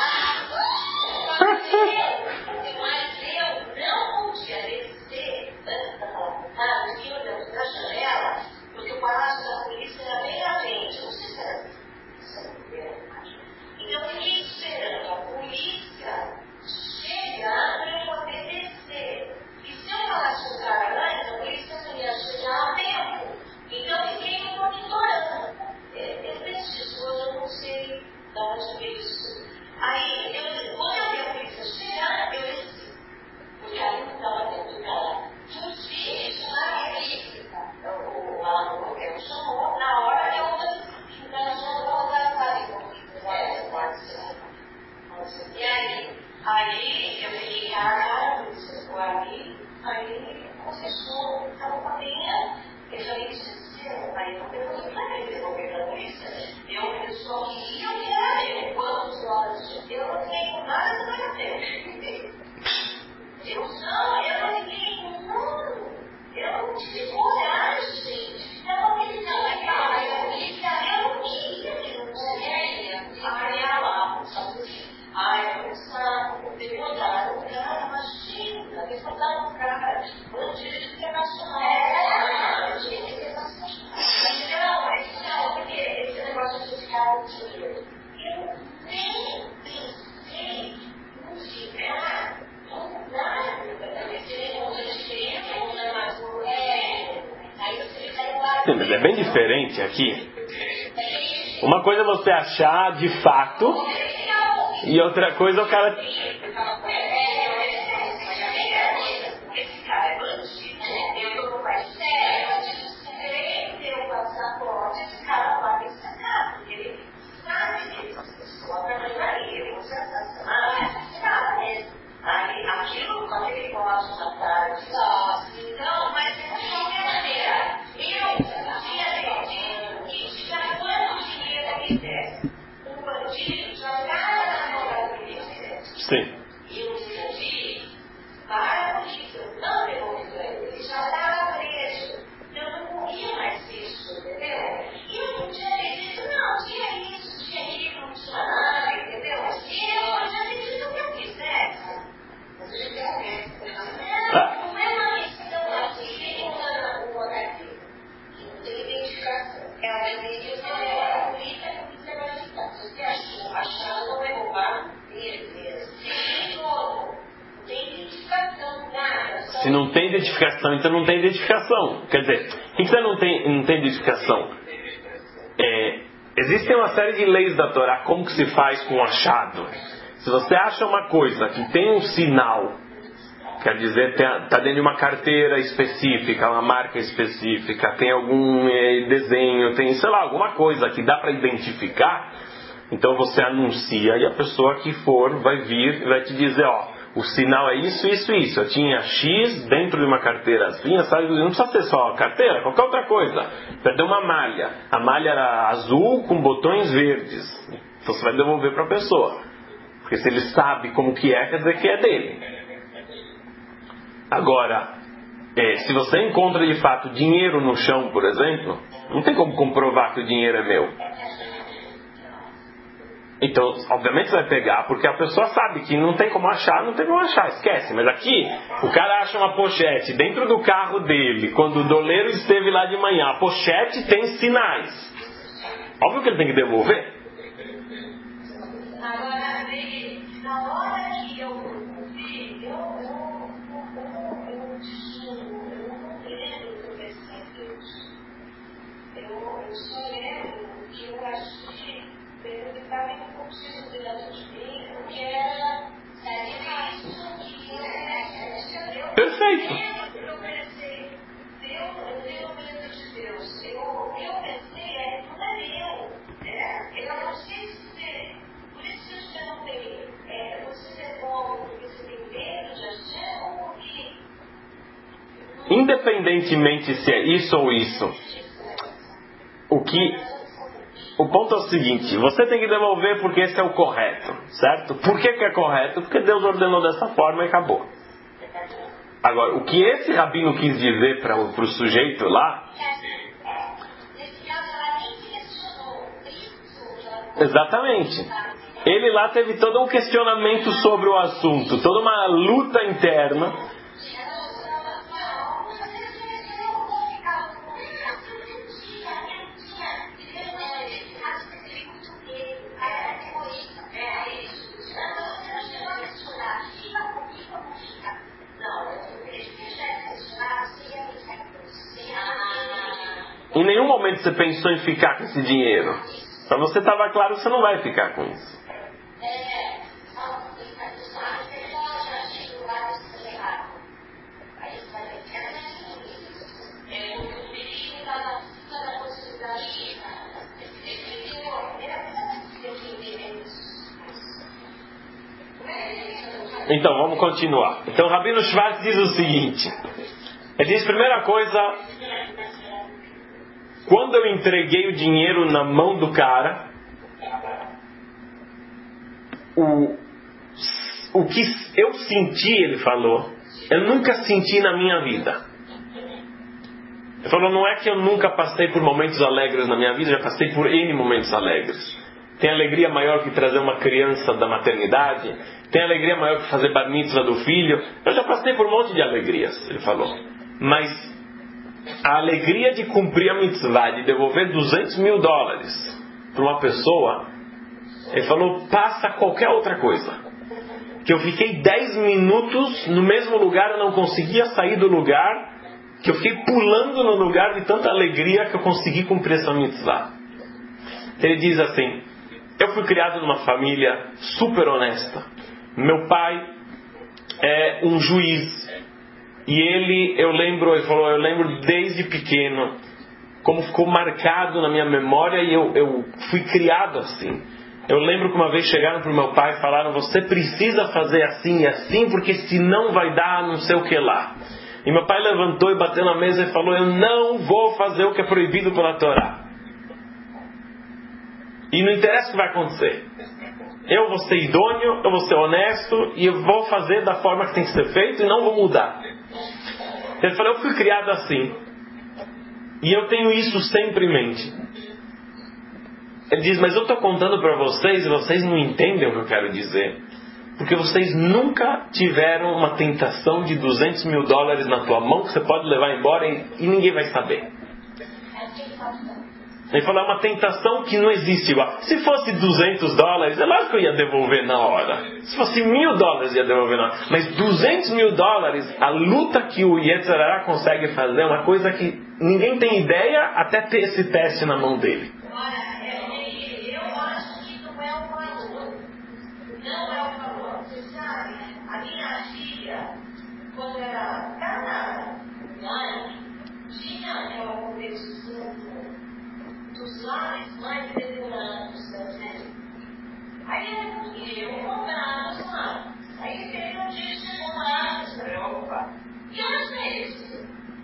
Mas eu não podia descer antes daquela comadre, porque eu dentro da janela, porque o palácio da polícia era bem na frente, não sei se era assim. Então eu fiquei esperando a polícia chegar para eu poder descer. E se eu falasse com o cara antes, a polícia não ia chegar a tempo. Então eu fiquei me monitorando. Eu desisto, hoje eu não sei de onde veio isso. Aí, eu, quando eu vi a polícia pessoa estava com a minha referência zero. Aí eu perguntei para ele, devolver para a polícia. Eu, eu só queria o que era meu. Quantas horas de eu não tenho nada que não era meu. Eu não, eu não fiquei, não. Eu não tive coragem. Eu não queria, não, é cara, eu queria, eu não queria que não queria avaliar lá, sabe assim. Ai, eu saco, deputado, o cara, imagina, deputado, o cara, o direito internacional. É, o direito internacional. Não, mas não, porque esse negócio de ficar no dinheiro, eu nem pensei no ficar, não nada, Sim, mas é bem diferente aqui. Uma coisa é você achar de fato, e outra coisa é o cara. Esse cara é bandido, eu não vai ser, eu passaporte, esse cara vai me sacar, porque ele sabe que essa pessoa vai ajudar ele, você sabe mesmo. Aí, aquilo, quando ele gosta da tarde, não, mas de qualquer maneira, eu tinha pedido que já quando dinheiro ele desse, um bandido jogava na mão da polícia. Sim. E eu decidi, para a polícia não devolver para ele, ele já estava preso. Eu não corria mais isso, entendeu? E eu não tinha dito, não, tinha isso, tinha aquilo, não tinha nada, entendeu? E eu podia ter dito o que eu quisesse. Mas eu já Ah. não é uma questão aqui, uma daqui. Não tem identificação. É a dependência da polícia, a polícia vai ajudar. Se você achou, achar não é roubar, beleza. Tem jogo. Não tem identificação, nada. Se não tem identificação, então não tem identificação. Quer dizer, o que você não tem, não tem identificação? É, existem uma série de leis da Torá, como que se faz com o achado. Se você acha uma coisa que tem um sinal, quer dizer, está dentro de uma carteira específica, uma marca específica, tem algum é, desenho, tem, sei lá, alguma coisa que dá para identificar, então você anuncia e a pessoa que for vai vir e vai te dizer, ó, o sinal é isso, isso, isso. Eu tinha X dentro de uma carteira assim, sabe? Não precisa ser só a carteira, qualquer outra coisa. Perdeu uma malha. A malha era azul com botões verdes. Então você vai devolver para a pessoa. Porque se ele sabe como que é, quer dizer que é dele. Agora, é, se você encontra de fato dinheiro no chão, por exemplo, não tem como comprovar que o dinheiro é meu. Então, obviamente você vai pegar, porque a pessoa sabe que não tem como achar, não tem como achar, esquece. Mas aqui, o cara acha uma pochete dentro do carro dele, quando o doleiro esteve lá de manhã. A pochete tem sinais. Óbvio que ele tem que devolver. Agora, na hora que eu vi, eu não compreendo o que eu pensei em Deus. Eu só lembro que eu achei, ele estava em contigo diante de mim, porque era isso que eu Perfeito. Eu pensei, Deus, eu tenho medo de Deus. Eu pensei, é, não é meu. Eu não sei se por isso que você não tem, é, você devolve porque você tem medo de achar ou porque... Independentemente se é isso ou isso, o que... O ponto é o seguinte, você tem que devolver porque esse é o correto, certo? Por que que é correto? Porque Deus ordenou dessa forma e acabou. Agora, o que esse rabino quis dizer para o sujeito lá... Exatamente. Ele lá teve todo um questionamento sobre o assunto, toda uma luta interna. Em nenhum momento você pensou em ficar com esse dinheiro. Para você estava claro que você não vai ficar com isso. Então, vamos continuar. Então, Rabino Schwartz diz o seguinte. Ele diz, primeira coisa, quando eu entreguei o dinheiro na mão do cara, o, o que eu senti, ele falou, eu nunca senti na minha vida. Ele falou, não é que eu nunca passei por momentos alegres na minha vida, já passei por N momentos alegres. Tem alegria maior que trazer uma criança da maternidade, tem alegria maior que fazer bar mitzvah do filho. Eu já passei por um monte de alegrias, ele falou. Mas a alegria de cumprir a mitzvah, de devolver duzentos mil dólares para uma pessoa, ele falou, passa qualquer outra coisa. Que eu fiquei dez minutos no mesmo lugar, eu não conseguia sair do lugar, que eu fiquei pulando no lugar de tanta alegria que eu consegui cumprir essa mitzvah. Ele diz assim, eu fui criado numa família super honesta. Meu pai é um juiz. E ele, eu lembro, ele falou, eu lembro desde pequeno, como ficou marcado na minha memória e eu, eu fui criado assim. Eu lembro que uma vez chegaram para o meu pai e falaram, você precisa fazer assim e assim, porque senão vai dar não sei o que lá. E meu pai levantou e bateu na mesa e falou, eu não vou fazer o que é proibido pela Torá. E não interessa o que vai acontecer. Eu vou ser idôneo, eu vou ser honesto, e eu vou fazer da forma que tem que ser feito e não vou mudar. Ele falou, eu fui criado assim. E eu tenho isso sempre em mente. Ele diz, mas eu estou contando para vocês e vocês não entendem o que eu quero dizer. Porque vocês nunca tiveram uma tentação de duzentos mil dólares na tua mão que você pode levar embora e, e ninguém vai saber. Ele falou, é uma tentação que não existe igual. Se fosse duzentos dólares, é lógico que eu ia devolver na hora. Se fosse mil dólares, eu ia devolver na hora. Mas duzentos mil dólares, a luta que o Yetzer Hara consegue fazer é uma coisa que ninguém tem ideia até ter esse teste na mão dele. Quando era danada, tinha aquela competição dos lares mais demorados da série. Aí eu, eu comprava os lares. Aí teve um dia que chegou lá, opa, e olha pra isso.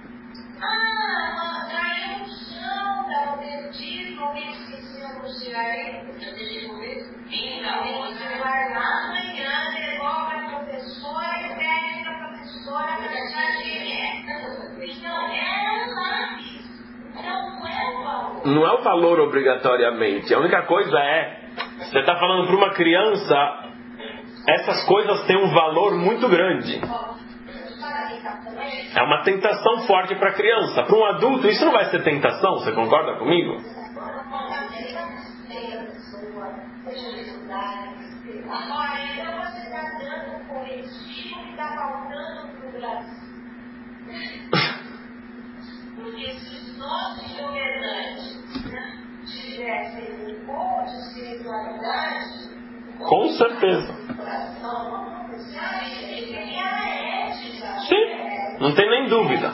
Ah, caiu no chão, estava perdido, alguém esqueceu de tirar ele. Eu deixei de ver. Então, você vai lá amanhã, devolve a professora e pede a professora para achar quem é. Então, é um lápis. Então, não é o valor. Não é o valor obrigatoriamente. A única coisa é, você está falando para uma criança, essas coisas têm um valor muito grande. É uma tentação forte para a criança. Para um adulto, isso não vai ser tentação, você concorda comigo? Agora, então você está dando um corretivo que está faltando para o Brasil. Porque se os nossos governantes, né, tivessem um pouco de espiritualidade, com certeza. Sim, não tem nem dúvida.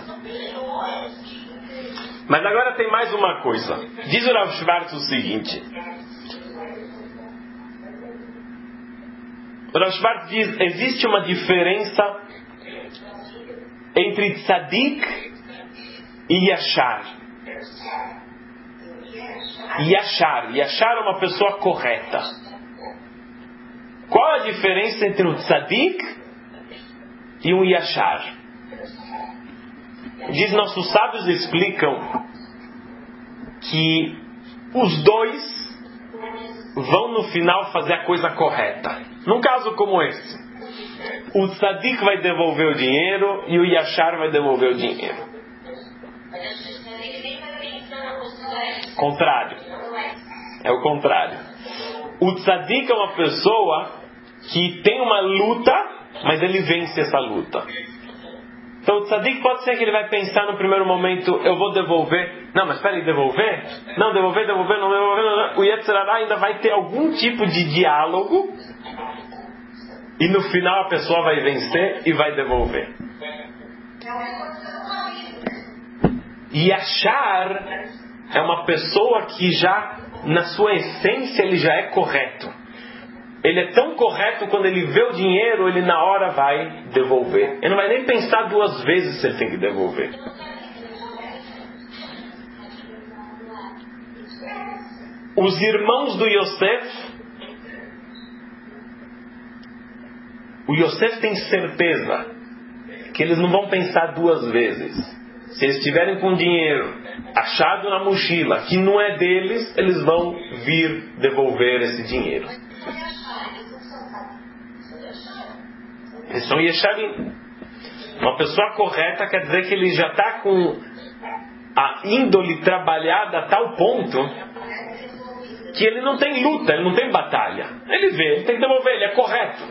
Mas agora tem mais uma coisa. Diz o Rav Schwartz o seguinte. O Rav Schwartz diz, existe uma diferença entre tzadik e yashar. Yashar. Yashar é uma pessoa correta. Qual a diferença entre um tzadik e um yashar? Diz, nossos sábios explicam que os dois vão no final fazer a coisa correta. Num caso como esse, o tzadik vai devolver o dinheiro e o yashar vai devolver o dinheiro. Contrário. É o contrário. O tzadik é uma pessoa que tem uma luta, mas ele vence essa luta. Então o tzadik pode ser que ele vai pensar no primeiro momento, eu vou devolver. Não, mas espera aí, devolver? Não, devolver, devolver, não devolver. Não. O Yetzer Hara ainda vai ter algum tipo de diálogo e no final a pessoa vai vencer e vai devolver. E achar é uma pessoa que já, na sua essência, ele já é correto. ele é tão correto, quando ele vê o dinheiro, ele na hora vai devolver. Ele não vai nem pensar duas vezes se ele tem que devolver. Os irmãos do Yosef, o Yosef tem certeza que eles não vão pensar duas vezes. Se eles estiverem com dinheiro achado na mochila que não é deles, eles vão vir devolver esse dinheiro. Eles são Yesharim. Uma pessoa correta quer dizer que ele já está com a índole trabalhada a tal ponto que ele não tem luta, ele não tem batalha. Ele vê, ele tem que devolver, ele é correto.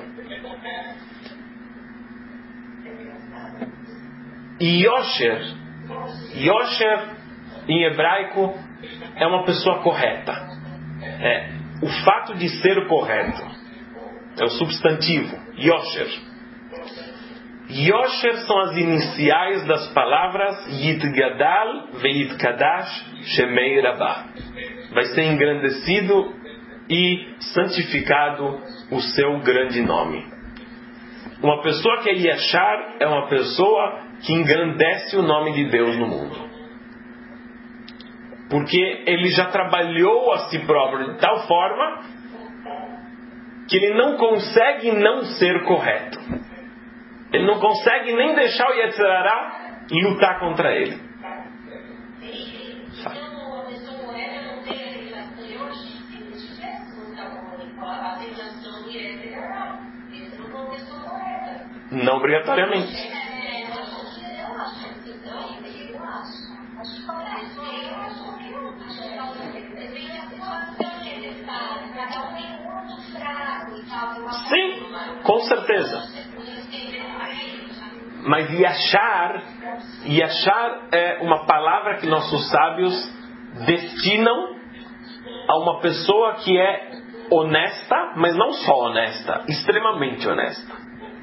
E Yosher, Yosher em hebraico é uma pessoa correta. É o fato de ser correto. É o substantivo, Yosher. Yosher são as iniciais das palavras Yitgadal veYitkadash Shemei Rabbah. Vai ser engrandecido e santificado o seu grande nome. Uma pessoa que é Yashar é uma pessoa que engrandece o nome de Deus no mundo. Porque ele já trabalhou a si próprio de tal forma que ele não consegue não ser correto. Ele não consegue nem deixar o Yetzer Hara lutar contra ele. Não obrigatoriamente. Sim, com certeza. Mas Yashar, Yashar é uma palavra que nossos sábios destinam a uma pessoa que é honesta, mas não só honesta, extremamente honesta.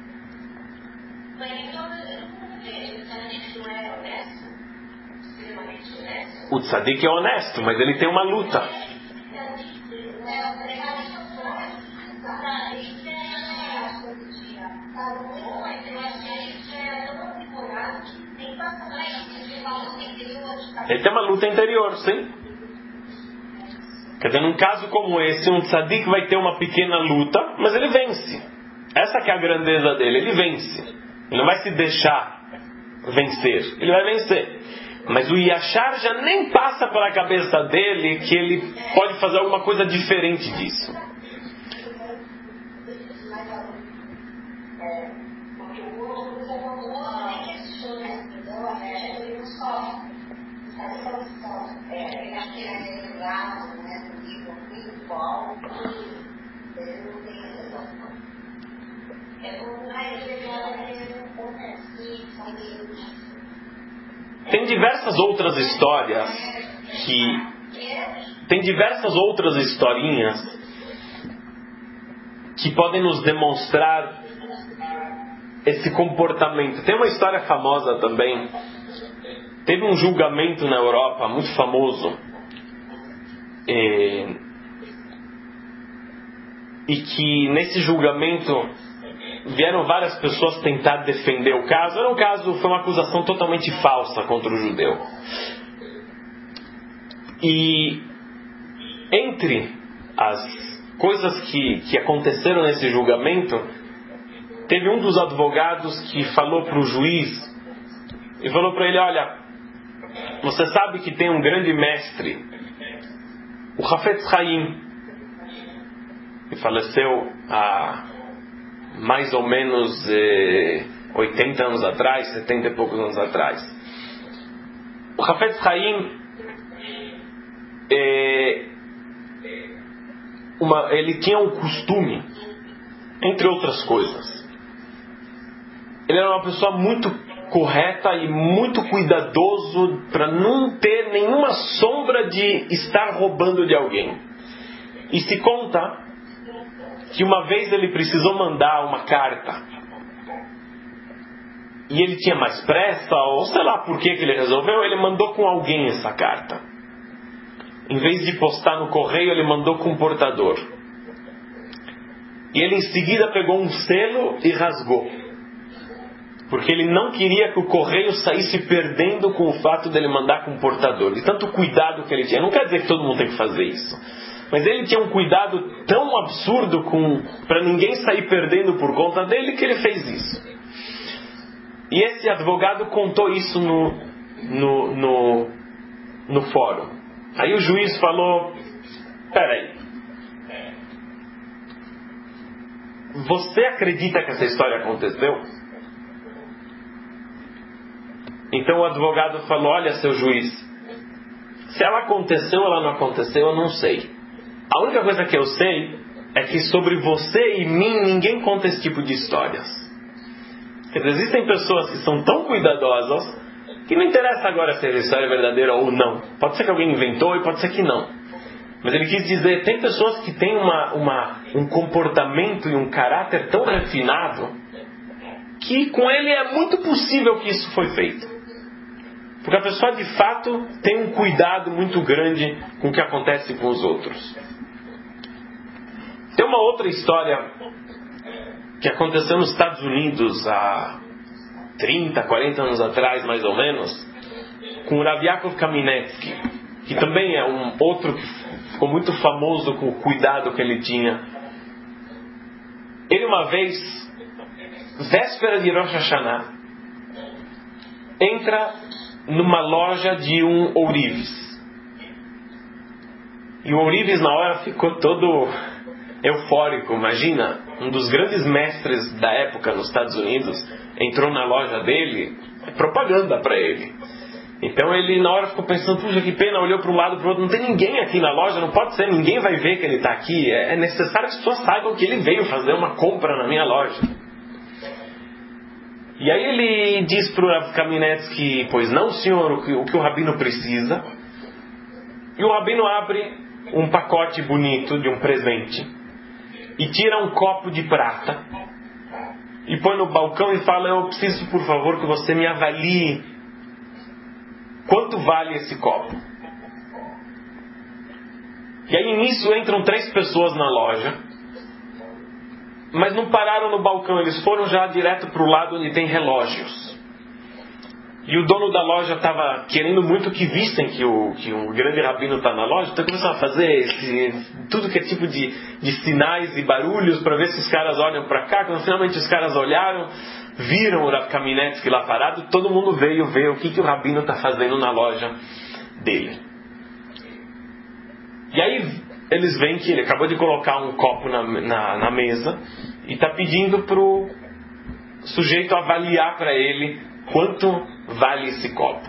O tzadik é honesto, mas ele tem uma luta. Ele tem uma luta interior, sim. Quer dizer, num caso como esse, um tzadik vai ter uma pequena luta, mas ele vence. Essa que é a grandeza dele, ele vence. Ele não vai se deixar vencer, ele vai vencer. Mas o Yashar já nem passa pela cabeça dele que ele pode fazer alguma coisa diferente disso. Tem diversas outras histórias que tem diversas outras historinhas que podem nos demonstrar esse comportamento. Tem uma história famosa também. Teve um julgamento na Europa muito famoso e, e que nesse julgamento vieram várias pessoas tentar defender o caso. Era um caso, foi uma acusação totalmente falsa contra o judeu. E entre as coisas que, que aconteceram nesse julgamento, teve um dos advogados que falou para o juiz e falou para ele: olha, você sabe que tem um grande mestre, o Hafetz Haim, que faleceu há mais ou menos eh, oitenta anos atrás, setenta e poucos anos atrás. O Hafetz Haim, eh, uma, ele tinha um costume, entre outras coisas, ele era uma pessoa muito correta e muito cuidadoso para não ter nenhuma sombra de estar roubando de alguém. E se conta que uma vez ele precisou mandar uma carta e ele tinha mais pressa, ou sei lá por que que ele resolveu, ele mandou com alguém essa carta. Em vez de postar no correio, ele mandou com um portador. E ele em seguida pegou um selo e rasgou. Porque ele não queria que o correio saísse perdendo com o fato dele mandar com o portador. De tanto cuidado que ele tinha. Não quer dizer que todo mundo tem que fazer isso. Mas ele tinha um cuidado tão absurdo para ninguém sair perdendo por conta dele que ele fez isso. E esse advogado contou isso no, no, no, no fórum. Aí o juiz falou: peraí, você acredita que essa história aconteceu? Então o advogado falou: olha, seu juiz, se ela aconteceu ou ela não aconteceu, eu não sei. A única coisa que eu sei é que sobre você e mim ninguém conta esse tipo de histórias. Quer dizer, existem pessoas que são tão cuidadosas que não interessa agora se a história é verdadeira ou não. Pode ser que alguém inventou e pode ser que não. Mas ele quis dizer, tem pessoas que têm uma, uma, um comportamento e um caráter tão refinado que com ele é muito possível que isso foi feito. Porque a pessoa de fato tem um cuidado muito grande com o que acontece com os outros. Tem uma outra história que aconteceu nos Estados Unidos há trinta, quarenta anos atrás, mais ou menos, com o Rav Yaakov Kamenetsky, que também é um outro que ficou muito famoso com o cuidado que ele tinha. Ele uma vez, véspera de Rosh Hashanah, entra numa loja de um ourives. E o ourives na hora ficou todo eufórico. Imagina, um dos grandes mestres da época nos Estados Unidos entrou na loja dele, é propaganda para ele. Então ele na hora ficou pensando, puxa, que pena, olhou para um lado, para o outro, não tem ninguém aqui na loja, não pode ser, ninguém vai ver que ele está aqui, é necessário que as pessoas saibam que ele veio fazer uma compra na minha loja. E aí ele diz para o Rav Kamenetsky, pois não, senhor, o que, o que o rabino precisa. E o rabino abre um pacote bonito de um presente e tira um copo de prata e põe no balcão e fala: eu preciso, por favor, que você me avalie quanto vale esse copo. E aí nisso entram três pessoas na loja, mas não pararam no balcão, eles foram já direto para o lado onde tem relógios. E o dono da loja estava querendo muito que vissem que, o, que um grande rabino está na loja, então começou a fazer esse, tudo que é tipo de, de sinais e barulhos para ver se os caras olham para cá. Quando finalmente os caras olharam, viram o Rav Kamenetsky lá parado, todo mundo veio ver o que, que o rabino está fazendo na loja dele. E aí eles veem que ele acabou de colocar um copo na, na, na mesa e está pedindo para o sujeito avaliar para ele quanto vale esse copo.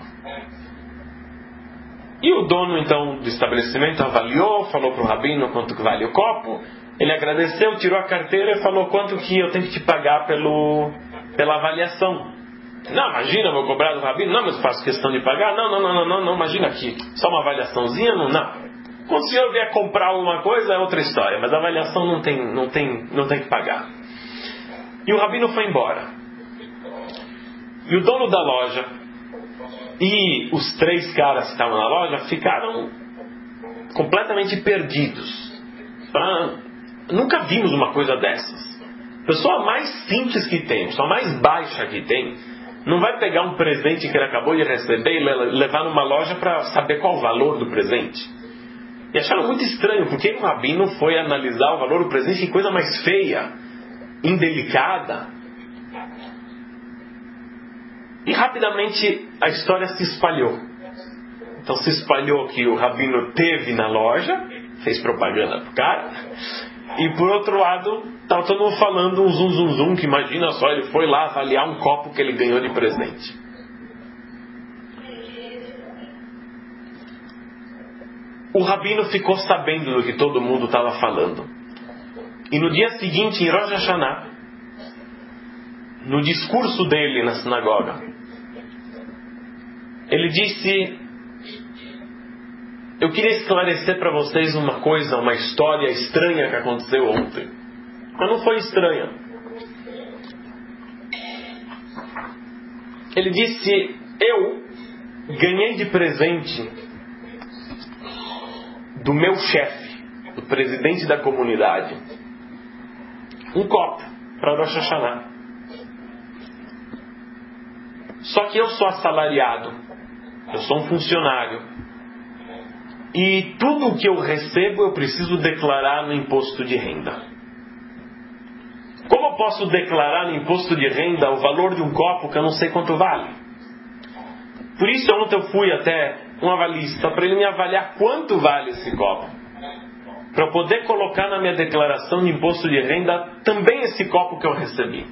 E o dono então do estabelecimento avaliou, falou para o rabino quanto que vale o copo. Ele agradeceu, tirou a carteira e falou: quanto que eu tenho que te pagar pelo, pela avaliação. Não, imagina, vou cobrar do rabino. Não, mas faço questão de pagar. Não, não, não, não, não, não, imagina aqui, só uma avaliaçãozinha, não, não. Quando o senhor vier comprar alguma coisa é outra história, mas a avaliação não tem, não tem, não tem que pagar. E o rabino foi embora. E o dono da loja e os três caras que estavam na loja ficaram completamente perdidos. Ah, nunca vimos uma coisa dessas. A pessoa mais simples que tem, a pessoa mais baixa que tem, não vai pegar um presente que ele acabou de receber e levar numa loja para saber qual o valor do presente. E acharam muito estranho, porque o rabino foi analisar o valor do presente, que coisa mais feia, indelicada. E rapidamente a história se espalhou. Então se espalhou que o rabino teve na loja, fez propaganda pro cara, e por outro lado estava todo mundo falando um zum zum zum, que imagina só, ele foi lá avaliar um copo que ele ganhou de presente. O rabino ficou sabendo do que todo mundo estava falando. E no dia seguinte, em Rosh Hashanah, no discurso dele na sinagoga, ele disse: eu queria esclarecer para vocês uma coisa, uma história estranha que aconteceu ontem. Mas não foi estranha. Ele disse: eu ganhei de presente do meu chefe, do presidente da comunidade, um copo para Rosh Hashanah. Só que eu sou assalariado, eu sou um funcionário, e tudo o que eu recebo eu preciso declarar no imposto de renda. Como eu posso declarar no imposto de renda o valor de um copo que eu não sei quanto vale? Por isso ontem eu fui até um avalista para ele me avaliar quanto vale esse copo, para eu poder colocar na minha declaração de imposto de renda também esse copo que eu recebi.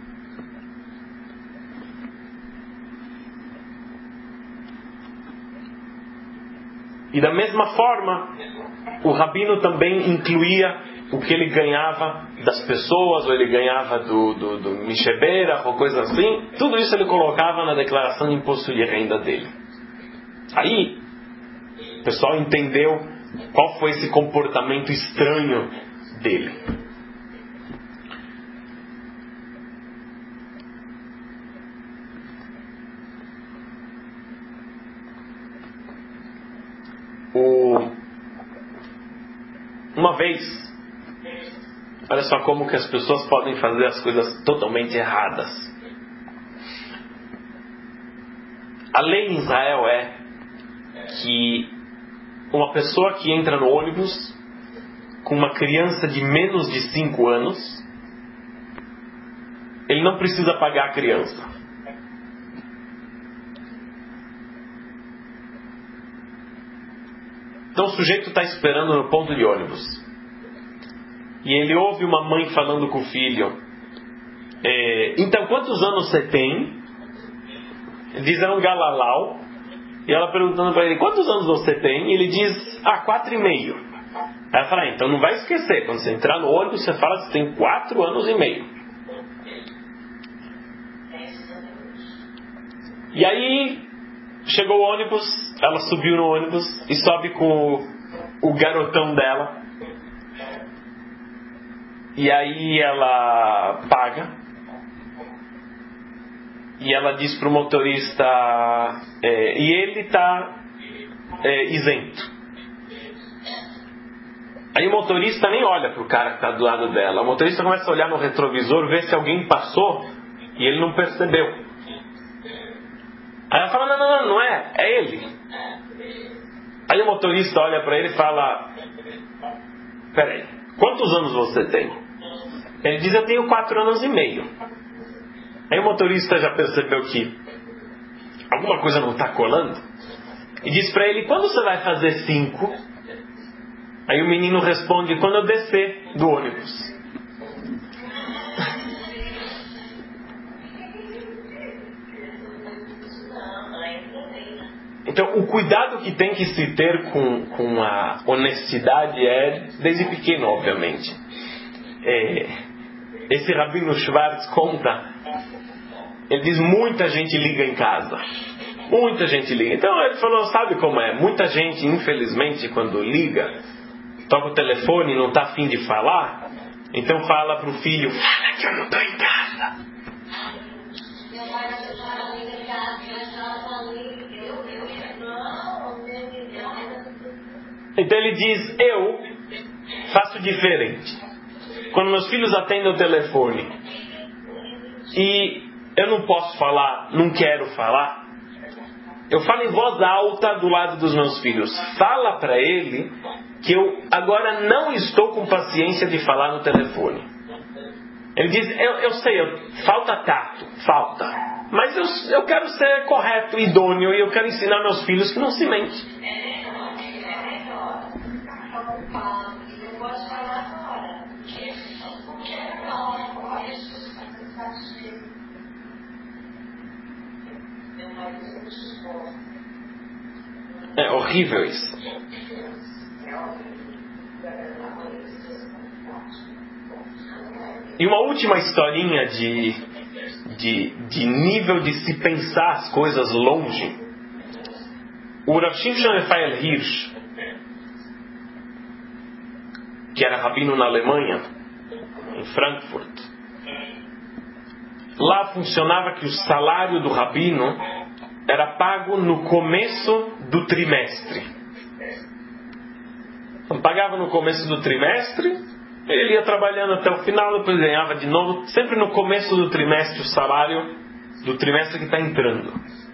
E da mesma forma, o rabino também incluía o que ele ganhava das pessoas, ou ele ganhava do, do, do Misheberach, ou coisa assim. Tudo isso ele colocava na declaração de imposto de renda dele. Aí, o pessoal entendeu qual foi esse comportamento estranho dele. O... Uma vez, olha só como que as pessoas podem fazer as coisas totalmente erradas. A lei em Israel é que uma pessoa que entra no ônibus com uma criança de menos de cinco anos, ele não precisa pagar a criança. Então o sujeito está esperando no ponto de ônibus e ele ouve uma mãe falando com o filho: é, então quantos anos você tem? Ele diz: é um galalau. E ela perguntando para ele: quantos anos você tem? E ele diz: ah, quatro e meio. Aí ela fala: ah, então não vai esquecer, quando você entrar no ônibus você fala que você tem quatro anos e meio. E aí chegou o ônibus, ela subiu no ônibus e sobe com o, o garotão dela. E aí ela paga. E ela diz para o motorista, é, e ele está é, isento. Aí o motorista nem olha para o cara que está do lado dela. O motorista começa a olhar no retrovisor, ver se alguém passou e ele não percebeu. Aí ela fala: não, não, não, não é, é ele. Aí o motorista olha para ele e fala: peraí, quantos anos você tem? Ele diz: eu tenho quatro anos e meio. Aí o motorista já percebeu que alguma coisa não está colando e diz para ele: quando você vai fazer cinco? Aí o menino responde: quando eu descer do ônibus. Então o cuidado que tem que se ter com, com a honestidade é desde pequeno, obviamente. É, esse Rabino Schwartz conta. Ele diz: muita gente liga em casa. Muita gente liga. Então ele falou: sabe como é? Muita gente, infelizmente, quando liga, toca o telefone e não está afim de falar, então fala para o filho: fala que eu não estou em casa. Então ele diz: eu faço diferente. Quando meus filhos atendem o telefone e eu não posso falar, não quero falar, eu falo em voz alta do lado dos meus filhos: fala para ele que eu agora não estou com paciência de falar no telefone. Ele diz: eu, eu sei, eu, falta tato, falta, mas eu, eu quero ser correto, idôneo, e eu quero ensinar meus filhos que não se mente. É horrível isso. E uma última historinha de, de, de nível de se pensar as coisas longe. O Rav Shimshon Raphael Hirsch, que era rabino na Alemanha, em Frankfurt, lá funcionava que o salário do rabino era pago no começo do trimestre. Então, pagava no começo do trimestre Ele ia trabalhando até o final, depois ganhava de novo, sempre no começo do trimestre, o salário do trimestre que está entrando.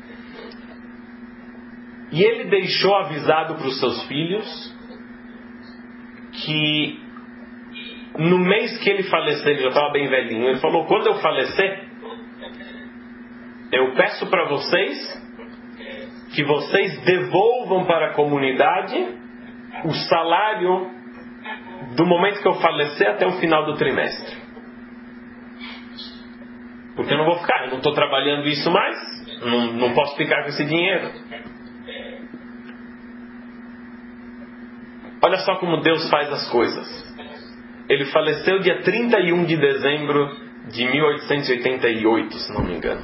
E ele deixou avisado para os seus filhos que no mês que ele falecer, ele já estava bem velhinho, ele falou: quando eu falecer, eu peço para vocês que vocês devolvam para a comunidade o salário do momento que eu falecer até o final do trimestre. Porque eu não vou ficar, eu não estou trabalhando isso mais, não, não posso ficar com esse dinheiro. Olha só como Deus faz as coisas. Ele faleceu dia trinta e um de dezembro de mil oitocentos e oitenta e oito, se não me engano.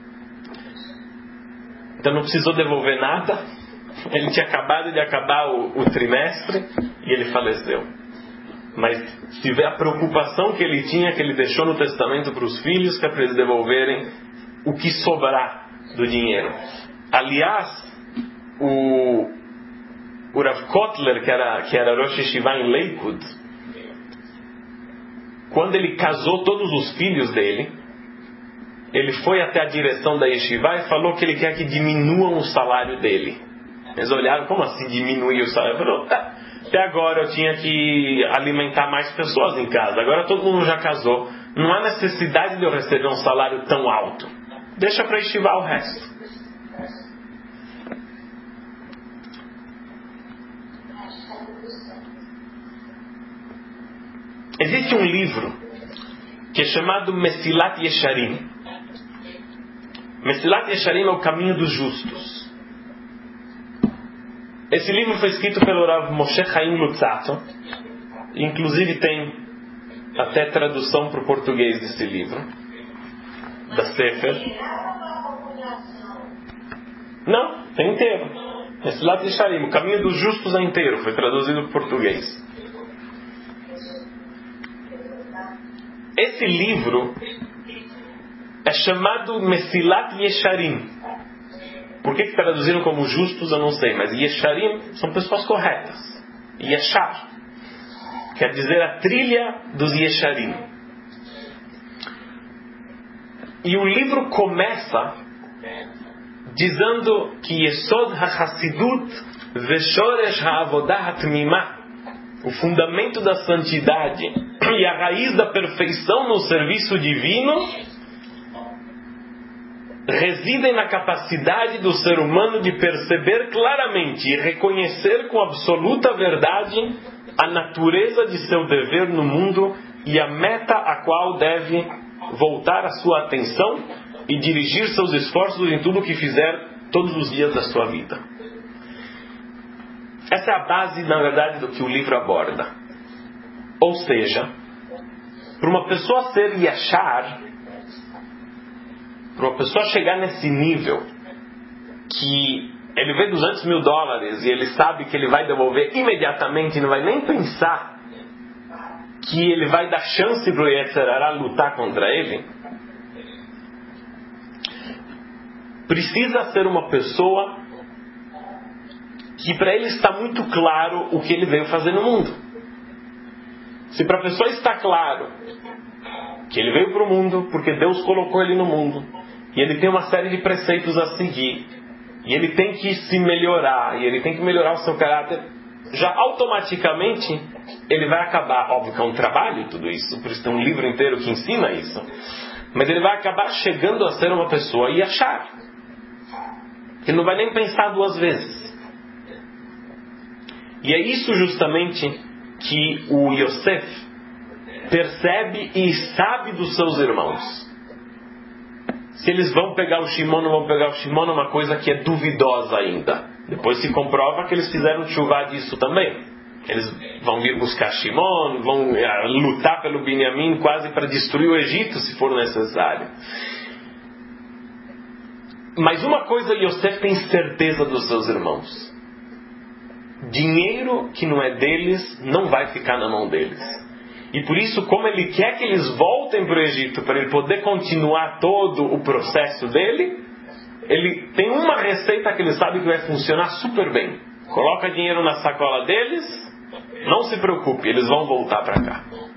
Então não precisou devolver nada. Ele tinha acabado de acabar o, o trimestre e ele faleceu. Mas se vê a preocupação que ele tinha, que ele deixou no testamento para os filhos, que é para eles devolverem o que sobrar do dinheiro. Aliás, o, o Rav Kotler, que era, que era Rosh Yeshiva em Lakewood, quando ele casou todos os filhos dele, ele foi até a direção da Yeshiva e falou que ele quer que diminuam o salário dele. Eles olharam: como assim diminuir o salário? Ele falou: tá, até agora eu tinha que alimentar mais pessoas em casa, agora todo mundo já casou, não há necessidade de eu receber um salário tão alto, deixa para Yeshiva o resto. Existe um livro que é chamado Mesilat Yesharim. Mesilat Yesharim é o caminho dos justos. Esse livro foi escrito pelo Rav Moshe Chaim Luzzatto. Inclusive tem até tradução para o português desse livro, da Sefer. Não, tem inteiro. Mesilat Yesharim, o caminho dos justos é inteiro. Foi traduzido para o português. Esse livro é chamado Mesilat Yesharim. Por que, que traduziram como justos, eu não sei. Mas Yesharim são pessoas corretas. Yeshar quer dizer a trilha dos Yesharim. E o livro começa dizendo que Yesod HaChassidut Veshoresh HaAvodah HaTmimah, o fundamento da santidade e a raiz da perfeição no serviço divino, residem na capacidade do ser humano de perceber claramente e reconhecer com absoluta verdade a natureza de seu dever no mundo e a meta a qual deve voltar a sua atenção e dirigir seus esforços em tudo o que fizer todos os dias da sua vida. Essa é a base, na verdade, do que o livro aborda. Ou seja, para uma pessoa ser Yashar, para uma pessoa chegar nesse nível que ele vê duzentos mil dólares e ele sabe que ele vai devolver imediatamente e não vai nem pensar que ele vai dar chance para o Yetzer Hara lutar contra ele, precisa ser uma pessoa que para ele está muito claro o que ele veio fazer no mundo. Se para a pessoa está claro que ele veio para o mundo porque Deus colocou ele no mundo, e ele tem uma série de preceitos a seguir, e ele tem que se melhorar, e ele tem que melhorar o seu caráter, já automaticamente ele vai acabar, óbvio que é um trabalho tudo isso, por isso tem um livro inteiro que ensina isso, mas ele vai acabar chegando a ser uma pessoa e achar. Ele não vai nem pensar duas vezes. E é isso justamente que o Yosef percebe e sabe dos seus irmãos. Se eles vão pegar o Shimon ou não vão pegar o Shimon é uma coisa que é duvidosa ainda. Depois se comprova que eles fizeram chuvá disso também. Eles vão vir buscar Shimon, vão lutar pelo Binyamin quase para destruir o Egito se for necessário. Mas uma coisa Yosef tem certeza dos seus irmãos: dinheiro que não é deles não vai ficar na mão deles. E por isso, como ele quer que eles voltem para o Egito para ele poder continuar todo o processo dele, ele tem uma receita que ele sabe que vai funcionar super bem. Coloca dinheiro na sacola deles, não se preocupe, eles vão voltar para cá.